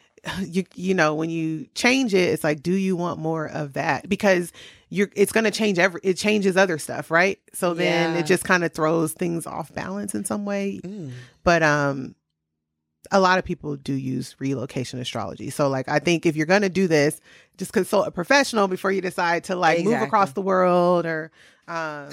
you you know, when you change it, it's like, do you want more of that? Because you're it's going to change every it changes other stuff, right? So then Yeah. it just kind of throws things off balance in some way. Mm. But um a lot of people do use relocation astrology. So like, I think if you're going to do this, just consult a professional before you decide to like move Exactly. across the world, or um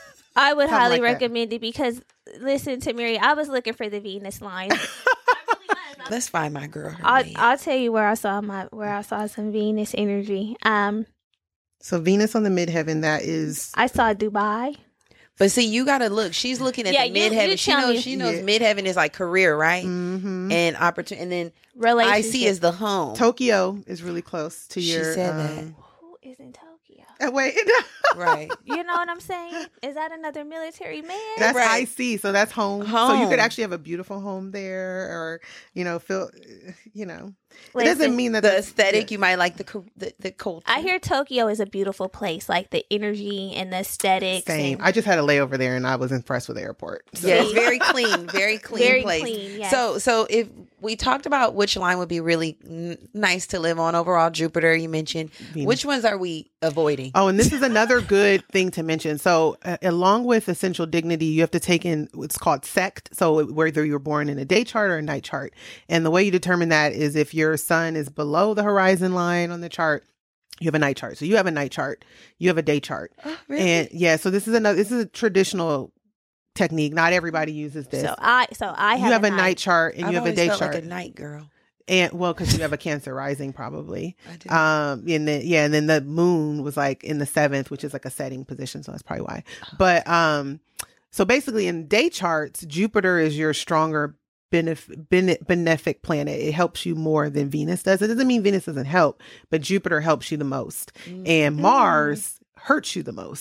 I would Something highly like that. recommend it, because listen to Mary, I was looking for the Venus line. I really was. Let's find my girl. her I'll, man. I'll tell you where I saw my where I saw some Venus energy. Um, so Venus on the midheaven, that is I saw Dubai. But see, you got to look. She's looking at Yeah, the you- midheaven. you She tell knows. me. She knows Yeah. midheaven is like career, right? mhm. And opportunity. And then I Relationship. see is the home. Tokyo is really close to She your said that. um, Who is in Tokyo? uh, wait. Right. You know what I'm saying? Is that another military man? That's Right. I C, so that's home. So you Home. could actually have a beautiful home there, or you know, feel, you know, it Listen, doesn't mean that The that's- aesthetic, yeah. you might like the co- the, the culture. I hear Tokyo is a beautiful place, like the energy and the aesthetics. Same. and- I just had a layover there, and I was impressed with the airport. So. Yeah, it's very clean, very clean Very place. clean, yes. So, so if we talked about which line would be really n- nice to live on, overall Jupiter, you mentioned. Venus. Which ones are we avoiding? Oh, and this is another good thing to mention. So, uh, along with essential dignity, you have to take in what's called sect. So, whether you're born in a day chart or a night chart, and the way you determine that is if your sun is below the horizon line on the chart, you have a night chart. So, you have a night chart, you have a day chart, Oh, really? and yeah. So, this is another. This is a traditional technique. Not everybody uses this. So I, so I have, you have a night chart and I've you have a always day felt chart, like a night girl. and well, because you have a Cancer rising, probably. I do. Um, and then yeah, and then the moon was like in the seventh, which is like a setting position, so that's probably why. But um, so basically, in day charts, Jupiter is your stronger benef- bene- benefic planet. It helps you more than Venus does. It doesn't mean Venus doesn't help, but Jupiter helps you the most, Mm. and Mars hurts you the most.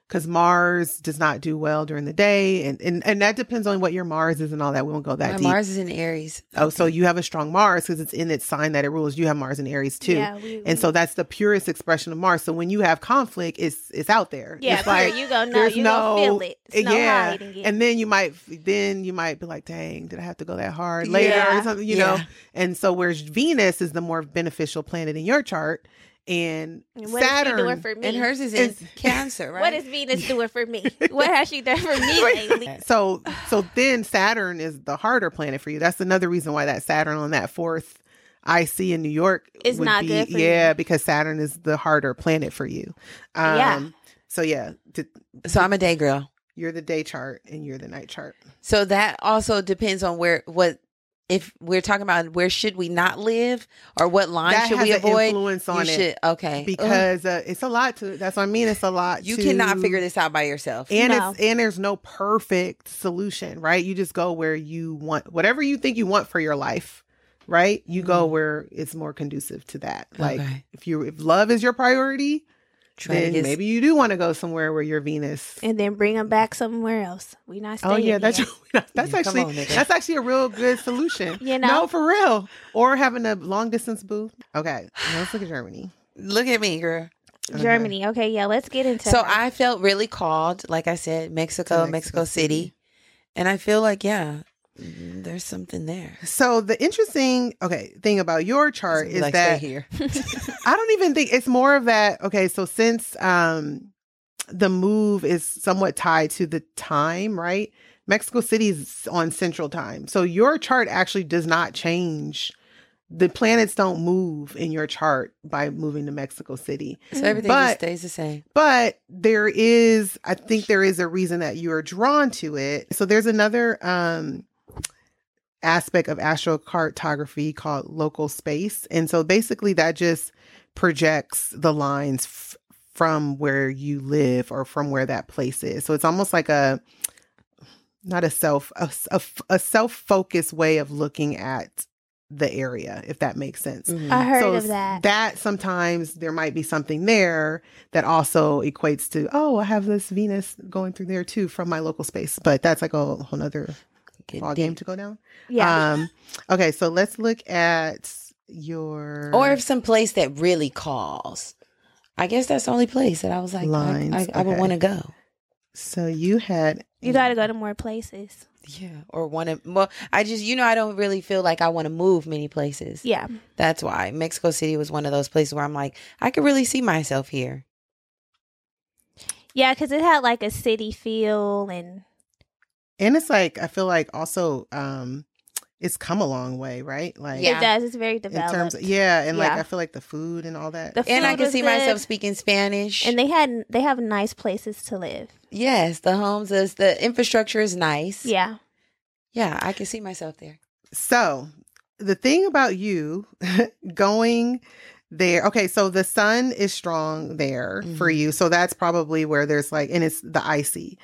because Mars does not do well during the day. And, and, and that depends on what your Mars is and all that. We won't go that My deep. Mars is in Aries. Oh, so you have a strong Mars because it's in its sign that it rules. You have Mars in Aries too. Yeah, we, and we, so that's the purest expression of Mars. So when you have conflict, it's it's out there. yeah, it's like, you go no, there's you no, gonna feel it. It's no yeah. hiding it. And then you might then you might be like, dang, did I have to go that hard later Yeah. or something? You Yeah. know. And so whereas Venus is the more beneficial planet in your chart, and And what is she Saturn doing for me? And hers is in It's- Cancer, right? What is Venus doing for me? What has she done for me lately? So so then Saturn is the harder planet for you. That's another reason why that Saturn on that fourth I C in New York It's would not be, good for yeah, you. because Saturn is the harder planet for you. Um, Yeah. So yeah, t- So I'm a day girl. you're the day chart and you're the night chart. So that also depends on where what if we're talking about where should we not live or what line That should has we an avoid? influence on you it should okay Ugh. because uh, it's a lot to. That's what I mean. It's a lot. you to- cannot figure this out by yourself. And No. it's and there's no perfect solution, right? You just go where you want whatever you think you want for your life, right? You go Mm. where it's more conducive to that. Like Okay. if you if love is your priority, Try to then get- maybe you do want to go somewhere where your Venus. And then bring them back somewhere else. We not staying Oh yeah, that's here. that's Yeah, come actually on, nigga. that's actually a real good solution. You know? No, for real. Or having a long distance boo. Okay, let's look at Germany. Look at me, girl. Okay. Germany. Okay, yeah, let's get into So her. I felt really called, like I said, Mexico, To Mexico, Mexico City. City. And I feel like, yeah, mm, there's something there. So the interesting okay thing about your chart is like, that stay here. I don't even think it's more of that. Okay, so since um the move is somewhat tied to the time, right? Mexico City is on Central Time. So your chart actually does not change. The planets don't move in your chart by moving to Mexico City. So everything But- just stays the same. But there is, I think there is a reason that you are drawn to it. So there's another um aspect of astrocartography called local space. And so basically that just projects the lines f- from where you live or from where that place is. So it's almost like a, not a self, a, a, a self-focused way of looking at the area, if that makes sense. Mhm. I heard So of that. That sometimes there might be something there that also equates to, oh, I have this Venus going through there too from my local space. But that's like a whole nother Get ball deep. game to go down. yeah. Um, okay, so let's look at your Or if some place that really calls. I guess that's the only place that I was like, Lines, I, I, I would okay. want to go. so you had you got to go to more places. Yeah. Or want to, well, I just, you know, I don't really feel like I want to move many places. Yeah. That's why Mexico City was one of those places where I'm like, I could really see myself here. Yeah, because it had like a city feel and and it's like I feel like also um it's come a long way, right? Like Yeah. it does. It's very in developed. terms of, yeah, and like Yeah. I feel like the food and all that. The And I food can was see good, myself speaking Spanish. And they had they have nice places to live. yes, the homes, is, the infrastructure is nice. Yeah. Yeah, I can see myself there. So the thing about you going there, okay, so the sun is strong there for Mhm. you. So that's probably where there's like, and it's the icy.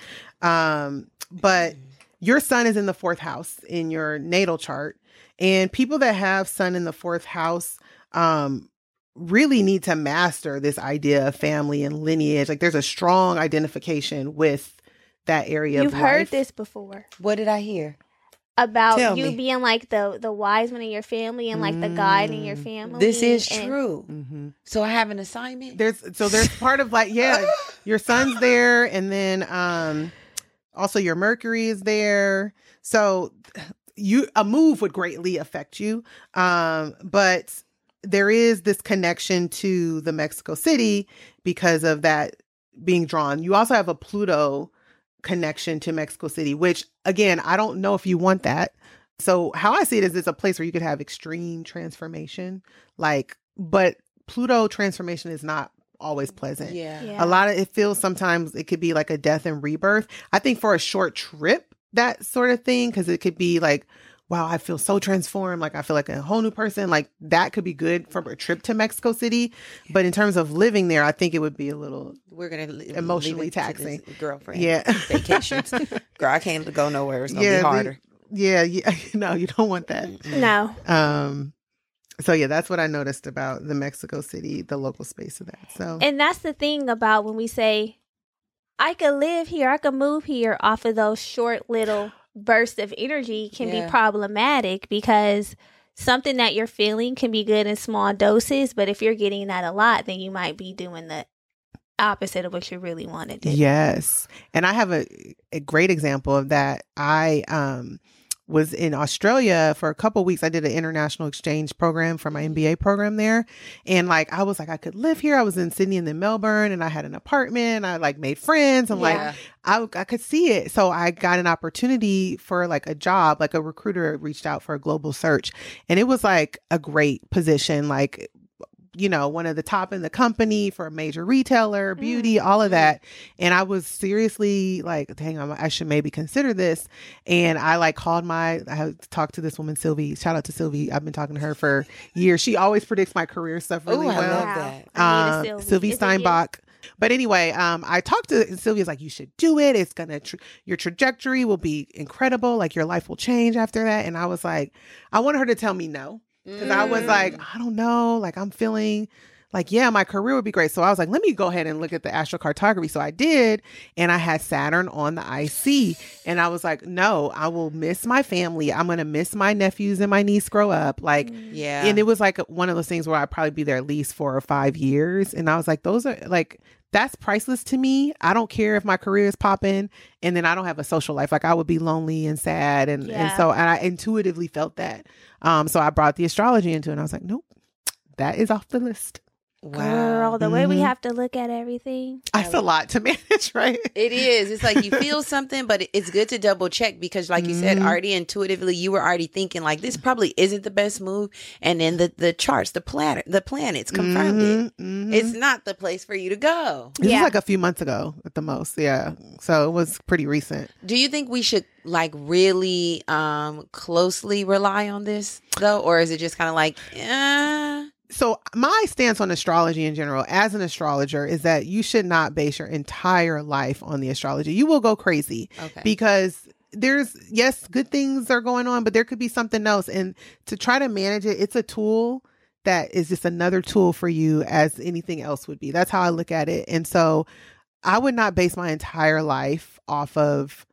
Um, but your sun is in the fourth house in your natal chart. And people that have sun in the fourth house, um, really need to master this idea of family and lineage. Like there's a strong identification with that area You've of heard life. this before. What did I hear? About Tell you me. being like the the wise one in your family and like the guide in your Mm. family. This is and- true. Mm-hmm. So I have an assignment. There's so there's part of like, yeah, your sun's there, and then um also your Mercury is there. So you a move would greatly affect you. Um, but there is this connection to the Mexico City because of that being drawn. You also have a Pluto connection to Mexico City, which again, I don't know if you want that. So how I see it is it's a place where you could have extreme transformation, like, but Pluto transformation is not always pleasant. yeah. Yeah. A lot of it feels sometimes it could be like a death and rebirth. I think for a short trip, that sort of thing, because it could be like, wow, I feel so transformed. Like I feel like a whole new person. Like that could be good for a trip to Mexico City. But in terms of living there, I think it would be a little, We're gonna li- Emotionally leave it to taxing. this girlfriend. yeah. Vacations. Girl, I can't go nowhere. It's gonna Yeah, be the- harder. Yeah. Yeah. No, you don't want that. No. Um, so yeah, that's what I noticed about the Mexico City, the local space of that. So And that's the thing about when we say I could live here, I could move here off of those short little bursts of energy can Yeah. be problematic, because something that you're feeling can be good in small doses, but if you're getting that a lot, then you might be doing the opposite of what you really want to do. Yes. And I have a, a great example of that. I um, was in Australia for a couple of weeks. I did an international exchange program for my M B A program there. And like, I was like, I could live here. I was in Sydney and then Melbourne, and I had an apartment. I like made friends. I'm Yeah. like, I, I could see it. So I got an opportunity for like a job, like a recruiter reached out for a global search. And it was like a great position, like, you know, one of the top in the company for a major retailer, beauty, Mm. all of that. And I was seriously like, dang, I'm, I should maybe consider this. And I like called my, I had talked to this woman, Sylvie. Shout out to Sylvie. I've been talking to her for years. She always predicts my career stuff really Ooh, I well. love Wow. that. I need a Um, Sylvie. Sylvie Is it you? Steinbach. But anyway, um, I talked to Sylvia's like, you should do it. It's gonna, tr- your trajectory will be incredible. Like your life will change after that. And I was like, I wanted her to tell me no, because I was Mm. like, I don't know. Like I'm feeling like, yeah, my career would be great. So I was like, let me go ahead and look at the astrocartography. So I did. And I had Saturn on the I C. And I was like, no, I will miss my family. I'm going to miss my nephews and my niece grow up. Like, Yeah. and it was like one of those things where I'd probably be there at least four or five years. And I was like, those are like, that's priceless to me. I don't care if my career is popping and then I don't have a social life. Like I would be lonely and sad. And, and Yeah. so, and I intuitively felt that. Um, so I brought the astrology into it, and I was like, nope, that is off the list. Girl, the way we Mhm. have to look at everything. That's a lot to manage, right? It is. It's like you feel something, but it's good to double check, because like you said, Mhm. already intuitively, you were already thinking like this probably isn't the best move. And then the, the charts, the planet, the planets confirmed it. Mhm, mhm. It's not the place for you to go. This Yeah. was like a few months ago at the most. Yeah. So it was pretty recent. Do you think we should like really um closely rely on this though? Or is it just kind of like, eh? So my stance on astrology in general, as an astrologer, is that you should not base your entire life on the astrology. You will go crazy Okay. because there's, yes, good things are going on, but there could be something else. And to try to manage it, it's a tool that is just another tool for you as anything else would be. That's how I look at it. And so I would not base my entire life off of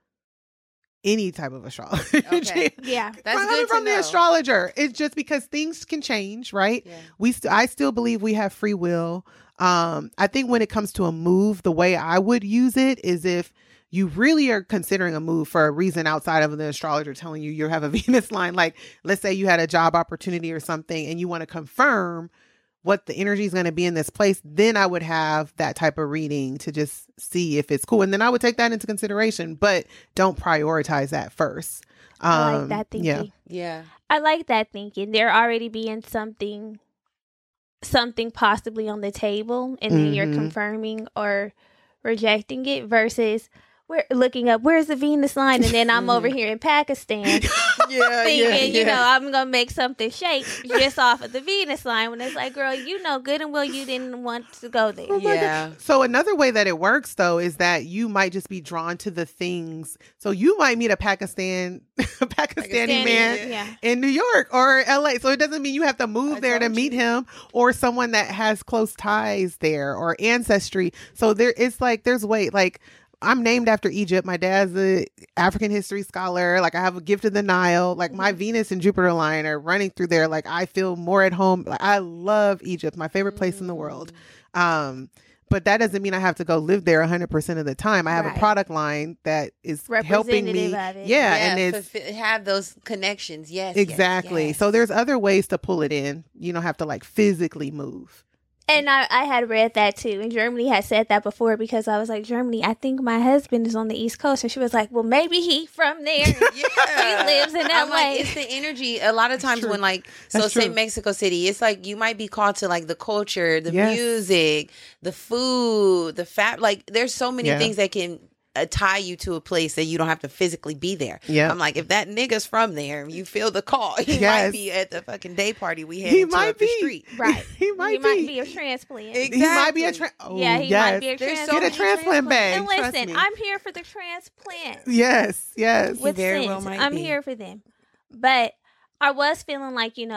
any type of astrology. Okay. Yeah. That's Coming good to from the know. astrologer. It's just because things can change, right? Yeah. We st- I still believe we have free will. Um, I think when it comes to a move, the way I would use it is if you really are considering a move for a reason outside of the astrologer telling you you have a Venus line. Like, let's say you had a job opportunity or something and you want to confirm what the energy is going to be in this place, then I would have that type of reading to just see if it's cool. And then I would take that into consideration, but don't prioritize that first. I Um, like that thinking. Yeah. Yeah. I like that thinking. There already being something, something possibly on the table, and then you're Mhm. confirming or rejecting it, versus we're looking up where's the Venus line, and then I'm over here in Pakistan Yeah. thinking, you know, I'm gonna make something shake just off of the Venus line. When it's like, girl, you know good and well you didn't want to go there. Oh my God. Yeah. So another way that it works though is that you might just be drawn to the things. So you might meet a Pakistan a Pakistani Pakistani, man Yeah. in New York or L A. So it doesn't mean you have to move I there to told meet you. him, or someone that has close ties there or ancestry. So there it's like there's way like I'm named after Egypt. My dad's a African history scholar. Like I have a gift of the Nile. Like my Venus and Jupiter line are running through there. Like I feel more at home. Like I love Egypt, my favorite place in the world. Um, but that doesn't mean I have to go live there one hundred percent of the time. I have Right. a product line that is helping me. Representative of it. Yeah, Yeah, and it's fulfill- have those connections. Yes. yes, exactly. yes. So there's other ways to pull it in. You don't have to like physically move. And I, I had read that too. And Germany had said that before, because I was like, Germany, I think my husband is on the East Coast. And she was like, well, maybe he from there. Yeah. He lives in I'm L A. like, it's the energy. A lot of times true. when like, so That's say true. Mexico City, it's like you might be called to like the culture, the Yes. music, the food, the fat. Like there's so many Yeah. things that can uh, tie you to a place that you don't have to physically be there. Yeah. I'm like, if that nigga's from there, you feel the call. He Yes. might be at the fucking day party we had He into might up the be. street. Right. He might he be. might be a transplant. Ex- He might be a Exactly. tra- oh, Yeah, he yes. might be a There's transplant. so Get a many transplant bag. And trust listen, me. I'm here for the transplant. Yes, yes. With very sense. well might I'm be. here for them. But I was feeling like, you know,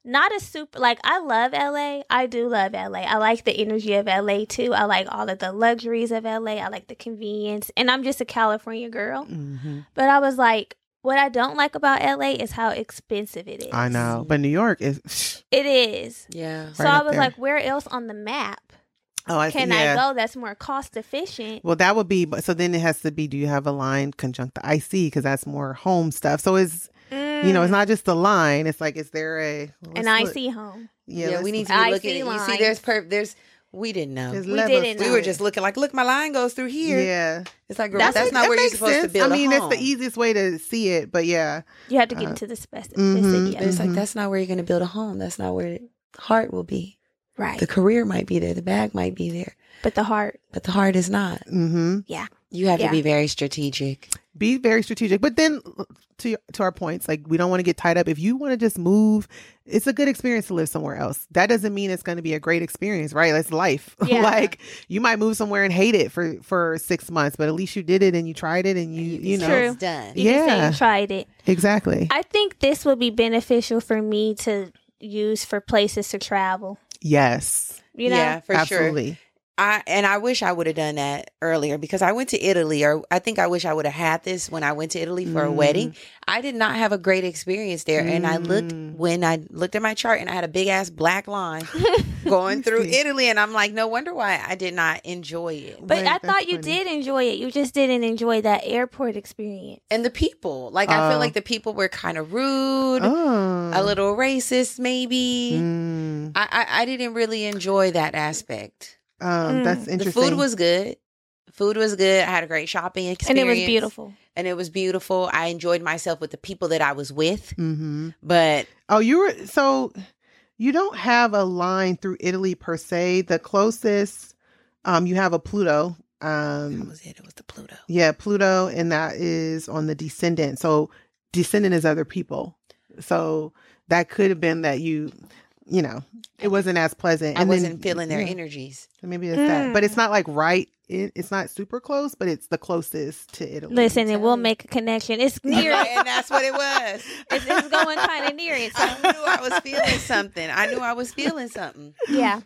not a super, like, I love L A. I do love L A. I like the energy of L A too. I like all of the luxuries of L A. I like the convenience. And I'm just a California girl. Mm-hmm. But I was like, what I don't like about L A is how expensive it is. I know. But New York is. It is. Yeah. So Right I up was there. like, where else on the map Oh, I can yeah. I go that's more cost efficient? Well, that would be, so then it has to be, do you have a line conjunct the I C? Because that's more home stuff. So it's, you know, it's not just the line. It's like, is there a... An I C home. Yeah, let's we need look. to be I looking. see You see, lines. there's per. There's we didn't know. There's We levels didn't to We were it. just looking like, look, my line goes through here. Yeah. It's like, girl, That's that's, what- not That where you're makes supposed sense. to build I mean, a it's home. the easiest way to see it, but yeah. You have to get Uh, into the specificity. mhm. of But it's it. like, Mhm. that's not where you're going to build a home. That's not where the heart will be. Right. The career might be there. The bag might be there. But the heart. But the heart is not. Mm-hmm. Yeah. You have Yeah. to be very strategic. Be very strategic. But then to to our points, like, we don't want to get tied up. If you want to just move, it's a good experience to live somewhere else. That doesn't mean it's going to be a great experience, right? That's life. Yeah. Like, you might move somewhere and hate it for, for six months, but at least you did it and you tried it and you, you, can know. say True. it's done. You can say Yeah. you tried it. Exactly. I think this would be beneficial for me to use for places to travel. Yes. You know? Yeah, for sure. Absolutely. I and I wish I would have done that earlier because I went to Italy, or I think I wish I would have had this when I went to Italy for a Mm. wedding. I did not have a great experience there, and I looked Mm. when I looked at my chart, and I had a big ass black line going through See. Italy, and I'm like, no wonder why I did not enjoy it. But Wait, I that's thought you funny. did enjoy it. You just didn't enjoy that airport experience. And the people, like I Oh. feel like the people were kind of rude, Oh. a little racist, maybe. Mm. I, I I didn't really enjoy that aspect. Um, Mm. that's The interesting. food was good. Food was good. I had a great shopping experience. And it was beautiful. And it was beautiful. I enjoyed myself with the people that I was with. Mm-hmm. But Oh, you were so you don't have a line through Italy per se. The closest, um, you have a Pluto. that Um, was it. It was the Pluto. yeah, Pluto, and that is on the descendant. So descendant is other people. So that could have been that you, you know, it wasn't as pleasant. I And then- wasn't feeling their yeah, energies. so maybe it's that, but Mm. it's not like right. It, it's not super close, but it's the closest to Italy. Listen, and telling we'll you. make a connection. It's near it. and that's what it was. It's, it's going kind of near it. So, I knew I was feeling something. I knew I was feeling something. yeah.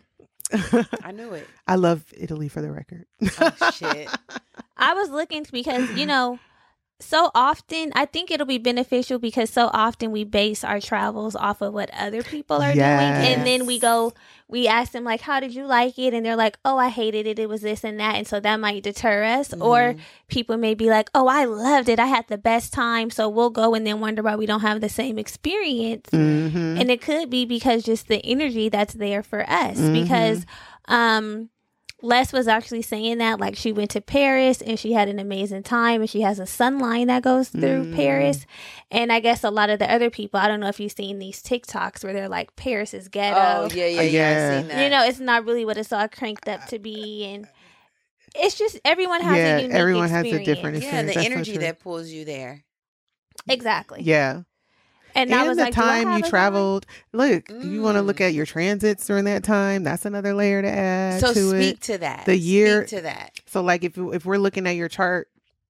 I knew it. I love Italy for the record. Oh, shit. I was looking because, you know, so often, I think it'll be beneficial because so often we base our travels off of what other people are doing. And then we Yes. go, we ask them, like, how did you like it? And they're like, oh, I hated it. It was this and that. And so that might deter us. Or people may be like, oh, I loved it. I had the best time. So we'll go and then wonder why we don't have the same experience. Mm-hmm. And it could be because just the energy that's there for us. Mhm. Because um, Les was actually saying that, like, she went to Paris and she had an amazing time and she has a sun line that goes through Mm. Paris. And I guess a lot of the other people, I don't know if you've seen these TikToks where they're like, Paris is ghetto. Oh, yeah, yeah, yeah. Yeah. I've seen that. You know, it's not really what it's all cranked up to be. And it's just everyone has Yeah, a unique everyone has a experience. different yeah, and the That's so energy true. that pulls you there. Exactly. Yeah. And, And I was the like, do I time have you a traveled, look, you want to Mm. look at your transits during that time. That's another layer to add So to speak it. to that. The year- Speak to that. So, like, if if we're looking at your chart,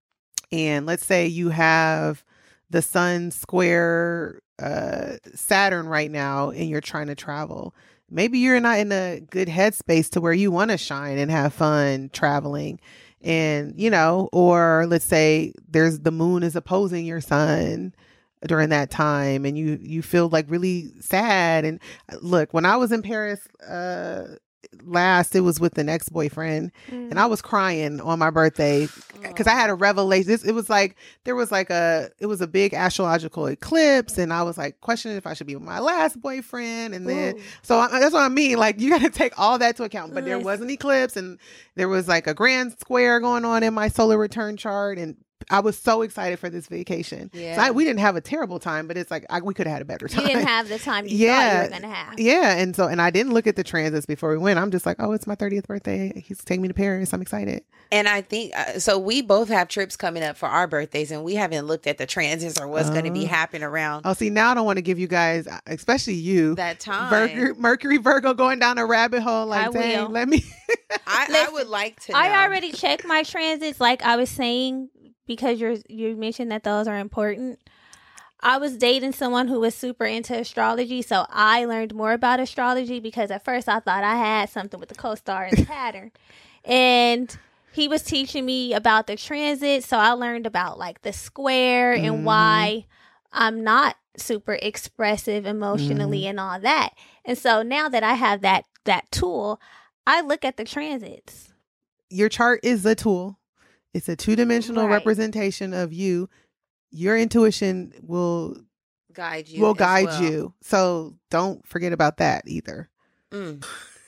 and let's say you have the Sun square uh, Saturn right now, and you're trying to travel, maybe you're not in a good headspace to where you want to shine and have fun traveling. And, you know, or let's say there's the moon is opposing your sun during that time, and you you feel like really sad. And look, when I was in Paris uh last, it was with an ex-boyfriend, Mm. and I was crying on my birthday because I had a revelation. This, it was like there was like a it was a big astrological eclipse, and I was like questioning if I should be with my last boyfriend. And then Ooh. so I, that's what I mean. Like, you got to take all that to account. But there Listen. was an eclipse, and there was like a grand square going on in my solar return chart, and I was so excited for this vacation. Yeah. So I, we didn't have a terrible time, but it's like I, we could have had a better You time. didn't have the time you Yeah. thought you were going to have. Yeah, and so and I didn't look at the transits before we went. I'm just like, oh, it's my thirtieth birthday. He's taking me to Paris. I'm excited. And I think uh, so. We both have trips coming up for our birthdays, and we haven't looked at the transits or what's going to be Oh. happening around Oh, see, now I don't want to give you guys, especially you, that time. Mercury, Mercury Virgo going down a rabbit hole. Like, I dang, will. let me. I, I Listen, would like to. Know. I already checked my transits, like I was saying, because you're you mentioned that those are important. I was dating someone who was super into astrology, so I learned more about astrology because at first I thought I had something with the co-star and the pattern. And he was teaching me about the transit, so I learned about like the square and Mhm. why I'm not super expressive emotionally Mhm. and all that. And so now that I have that that tool, I look at the transits. Your chart is a tool. It's a two-dimensional Right. representation of you. Your intuition will Guide you. will as guide well. you. So don't forget about that either. Mm.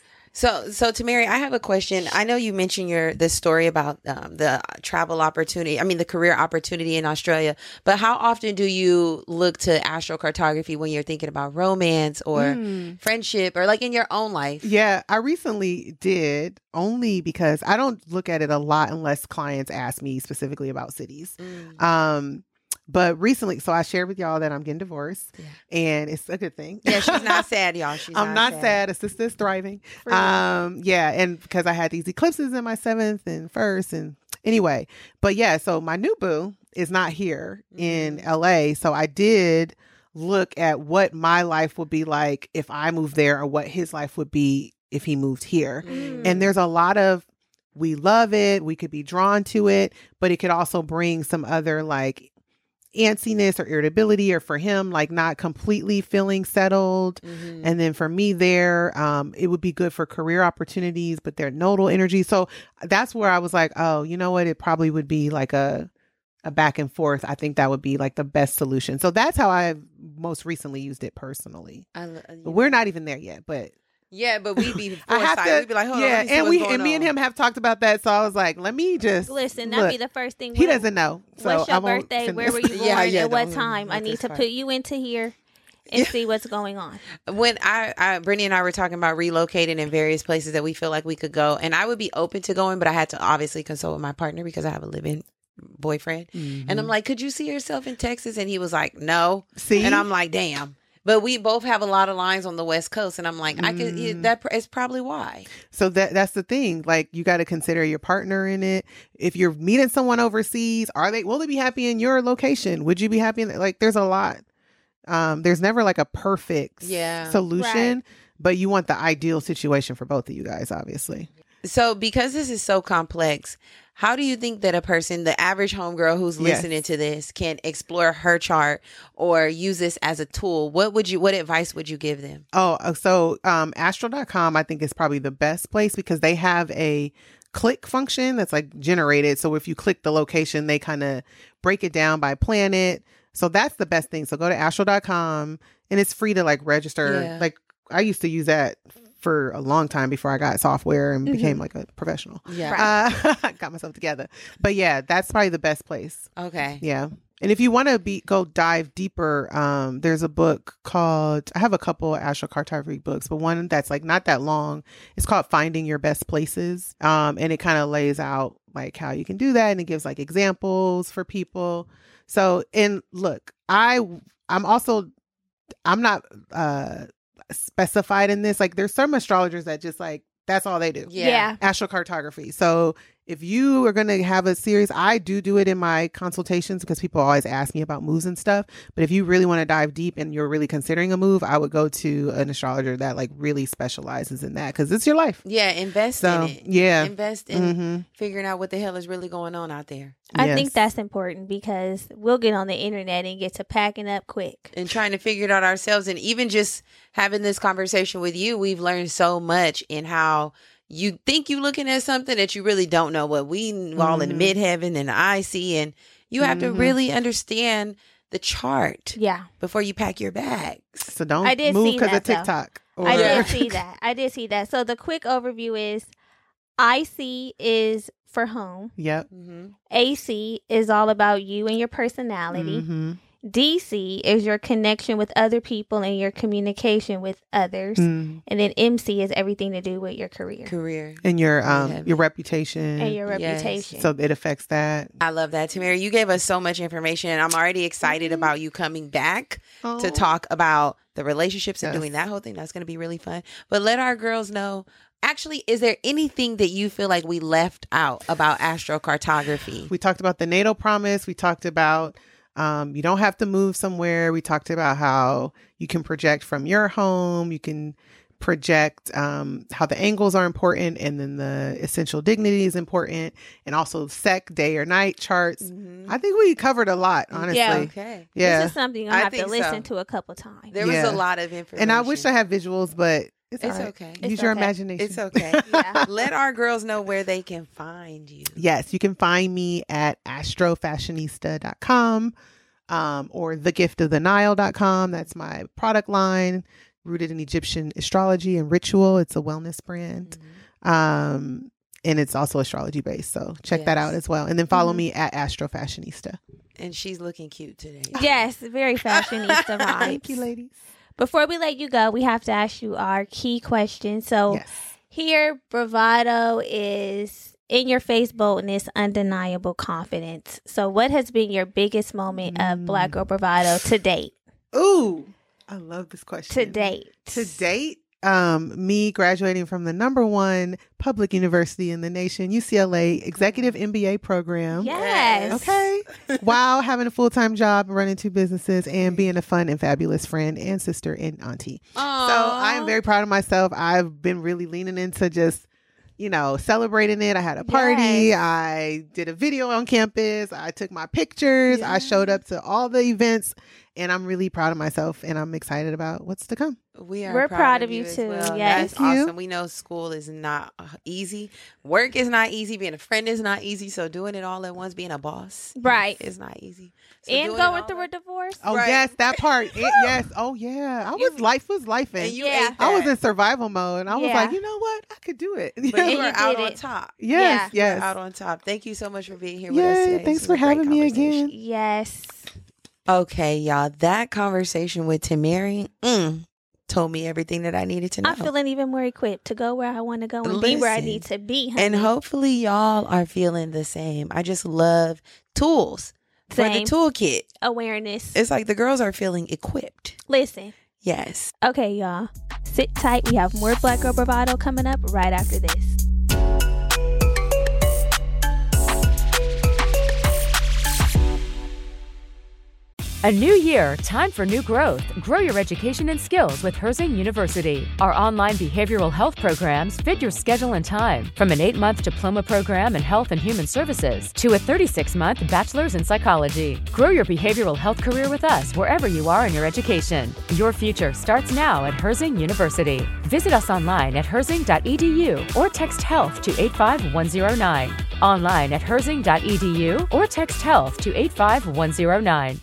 So, so Tamari, I have a question. I know you mentioned your the story about um, the travel opportunity. I mean, the career opportunity in Australia. But how often do you look to astrocartography when you're thinking about romance or Mm. friendship or like in your own life? Yeah, I recently did, only because I don't look at it a lot unless clients ask me specifically about cities. Mm. Um, but recently, so I shared with y'all that I'm getting divorced, Yeah. and it's a good thing. Yeah, she's not sad, y'all. She's I'm not sad. A sister is thriving. For you. Um, yeah, and because I had these eclipses in my seventh and first, and anyway, but yeah, so my new boo is not here in Mhm. L A, so I did look at what my life would be like if I moved there, or what his life would be if he moved here. Mm. And there's a lot of, we love it, we could be drawn to it, but it could also bring some other like antsiness or irritability, or for him, like not completely feeling settled. Mhm. And then for me there, um, it would be good for career opportunities, but they're nodal energy. So that's where I was like, oh, you know what? It probably would be like a, a back and forth. I think that would be like the best solution. So that's how I most recently used it personally. I lo- But we're not even there yet, but Yeah, but we'd be I have foresight. to, We'd be like, hold yeah. on, let me see and what's we, going and me and on. him have talked about that. So I was like, let me just Listen, look. that'd be the first thing. He What- doesn't know. So What's your I won't birthday? send Where were this. you born? Yeah, yeah, At what don't- time? I that's need his to part. put you into here and Yeah. see what's going on. When I, I, Brittany and I were talking about relocating in various places that we feel like we could go, and I would be open to going, but I had to obviously consult with my partner because I have a live-in boyfriend. And I'm like, could you see yourself in Texas? And he was like, no. See, And I'm like, damn. But we both have a lot of lines on the West Coast, and I'm like, I could. Mm. That is probably why. so that that's the thing. Like, you got to consider your partner in it. If you're meeting someone overseas, are they will they be happy in your location? Would you be happy in like? There's a lot. Um, there's never like a perfect Yeah. solution, but you want the ideal situation for both of you guys, obviously. So, because this is so complex, how do you think that a person, the average homegirl who's Yes. listening to this, can explore her chart or use this as a tool? What would you? What advice would you give them? Oh, uh, so um, astro dot com, I think, is probably the best place because they have a click function that's like generated. So if you click the location, they kind of break it down by planet. So that's the best thing. So go to astro dot com, and it's free to like register. Yeah. Like I used to use that for a long time before I got software and Mhm. became like a professional. Yeah. Uh, got myself together. But yeah, that's probably the best place. Okay. Yeah. And if you want to be go dive deeper, um, there's a book called, I have a couple of astrocartography books, but one that's like not that long. It's called Finding Your Best Places. Um, and it kind of lays out like how you can do that, and it gives like examples for people. So, and look, I I'm also I'm not uh specified in this. Like there's some astrologers that just like that's all they do. Yeah. Yeah. Astrocartography. So if you are going to have a series, I do do it in my consultations because people always ask me about moves and stuff. But if you really want to dive deep and you're really considering a move, I would go to an astrologer that like really specializes in that because it's your life. Yeah. Invest So in it. yeah. Invest in hmm figuring out what the hell is really going on out there I Yes. think that's important because we'll get on the internet and get to packing up quick. and trying to figure it out ourselves. And even just having this conversation with you, we've learned so much in how you think you looking at something that you really don't know what we all in Mhm. midheaven and I see. And you have to Mhm. really understand the chart Yeah. before you pack your bags. So don't I did move see because of that, though. TikTok. Or, I Yeah. did see that. I did see that. So the quick overview is I C is for home. Yep. Mm-hmm. A C is all about you and your personality. Mhm. D C is your connection with other people and your communication with others. Mm. And then M C is everything to do with your career Career. And your um Heavy. your reputation. and your Yes. reputation. So it affects that. I love that. Tamara, you gave us so much information, and I'm already excited Mhm. about you coming back Oh. to talk about the relationships and Yes. doing that whole thing. That's going to be really fun. But let our girls know, actually, is there anything that you feel like we left out about astrocartography? We talked about the natal promise. We talked about Um, you don't have to move somewhere. We talked about how you can project from your home. You can project um, how the angles are important, and then the essential dignity is important, and also sec day or night charts. Mm-hmm. I think we covered a lot, honestly. Yeah. Okay. Yeah. This is something you'll I have to think listen so. to a couple times. There was Yeah. a lot of information. And I wish I had visuals, but it's, It's all right. okay. Use It's your okay. imagination. It's okay. Yeah. Let our girls know where they can find you. Yes, you can find me at astro fashionista dot com um, or the gift of the nile dot com. That's my product line, rooted in Egyptian astrology and ritual. It's a wellness brand. Mhm. Um, and it's also astrology based. So check that Yes. out as well. And then follow Mhm. me at Astro Fashionista. And she's looking cute today. Yes, very fashionista vibes. Thank you, ladies. Before we let you go, we have to ask you our key question. So Yes. here, bravado is in your face boldness, undeniable confidence. So what has been your biggest moment Mm. of Black Girl Bravado to date? Ooh, I love this question. To date. To date, um, me graduating from the number one public university in the nation, U C L A executive M B A program. Yes. Okay. While having a full-time job, running two businesses, and being a fun and fabulous friend and sister and auntie. So I am very proud of myself. I've been really leaning into just, you know, celebrating it. I had a party. Yes. I did a video on campus. I took my pictures. Yeah. I showed up to all the events, and I'm really proud of myself, and I'm excited about what's to come. We are We're proud, proud of of you as too. well. Yes. That's Thank you. awesome. We know school is not uh, easy. Work is not easy. Being a friend is not easy. So doing it all at once, being a boss, Right. is not easy. So And doing it going all through a at- divorce. Oh Right. yes, that part. It, yes. Oh yeah. I was life was life and in. you Yeah. ate I was that. in survival mode, and I was Yeah. like, you know what? I could do it. But And you you are out did on it. top. Yes. You are Yes. out on top. Thank you so much for being here with us Yay! today. Thanks This for was a great having me conversation. again. Yes. Okay, y'all. That conversation with Tamari mm, told me everything that I needed to know. I'm feeling even more equipped to go where I want to go and be where I Listen. need to be. Honey. And hopefully y'all are feeling the same. I just love tools Same. for the toolkit. Awareness. It's like the girls are feeling equipped. Listen. Yes. Okay, y'all. Sit tight. We have more Black Girl Bravado coming up right after this. A new year, time for new growth. Grow your education and skills with Herzing University. Our online behavioral health programs fit your schedule and time. From an eight-month diploma program in health and human services to a thirty-six month bachelor's in psychology. Grow your behavioral health career with us wherever you are in your education. Your future starts now at Herzing University. Visit us online at herzing dot e d u or text health to eight five one zero nine. Online at herzing dot e d u or text health to eight five one zero nine.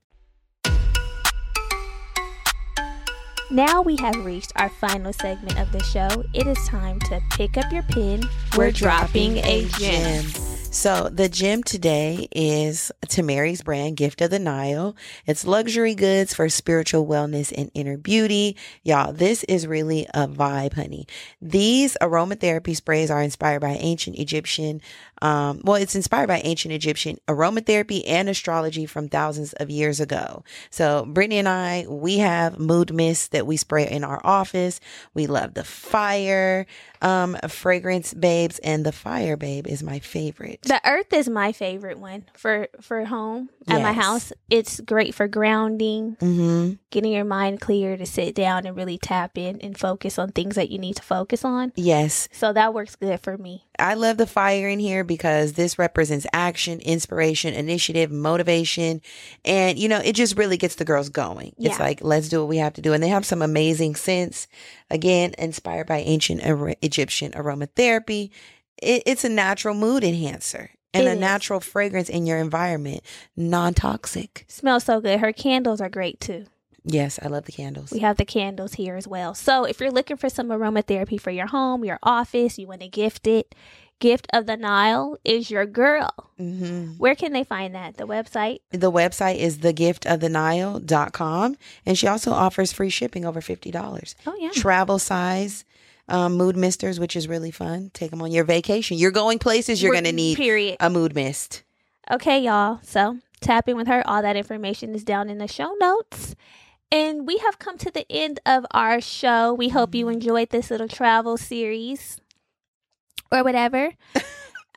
Now we have reached our final segment of the show. It is time to pick up your pen. We're, dropping a gem. So the gem today is Tamari's brand, Gift of the Nile. It's luxury goods for spiritual wellness and inner beauty. Y'all, this is really a vibe, honey. These aromatherapy sprays are inspired by ancient Egyptian, um, well, it's inspired by ancient Egyptian aromatherapy and astrology from thousands of years ago. So Brittany and I, we have mood mist that we spray in our office. We love the fire um, fragrance babes, and the fire babe is my favorite. The earth is my favorite one for, for home at my Yes. house. It's great for grounding, Mm-hmm. getting your mind clear to sit down and really tap in and focus on things that you need to focus on. Yes. So that works good for me. I love the fire in here because this represents action, inspiration, initiative, motivation. And, you know, it just really gets the girls going. It's Yeah. like, let's do what we have to do. And they have some amazing scents. Again, inspired by ancient Ar- Egyptian aromatherapy. It, it's a natural mood enhancer and It a is. natural fragrance in your environment, non-toxic. Smells so good. Her candles are great too. Yes, I love the candles. We have the candles here as well. So if you're looking for some aromatherapy for your home, your office, you want to gift it, Gift of the Nile is your girl. Mm-hmm. Where can they find that? The website? The website is the gift of the nile dot com. And she also offers free shipping over fifty dollars. Oh, yeah. Travel size um, mood misters, which is really fun. Take them on your vacation. You're going places, you're We're- going to need Period. a mood mist. Okay, y'all. So tap in with her. All that information is down in the show notes. And we have come to the end of our show. We hope you enjoyed this little travel series or whatever.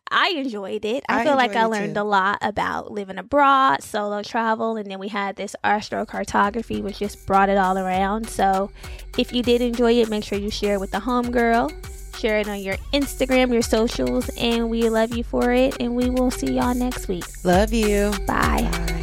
I enjoyed it. I, I feel like I enjoyed it learned too. a lot about living abroad, solo travel, and then we had this astrocartography, which just brought it all around. So if you did enjoy it, make sure you share it with the homegirl. Share it on your Instagram, your socials, and we love you for it. And we will see y'all next week. Love you. Bye. Bye.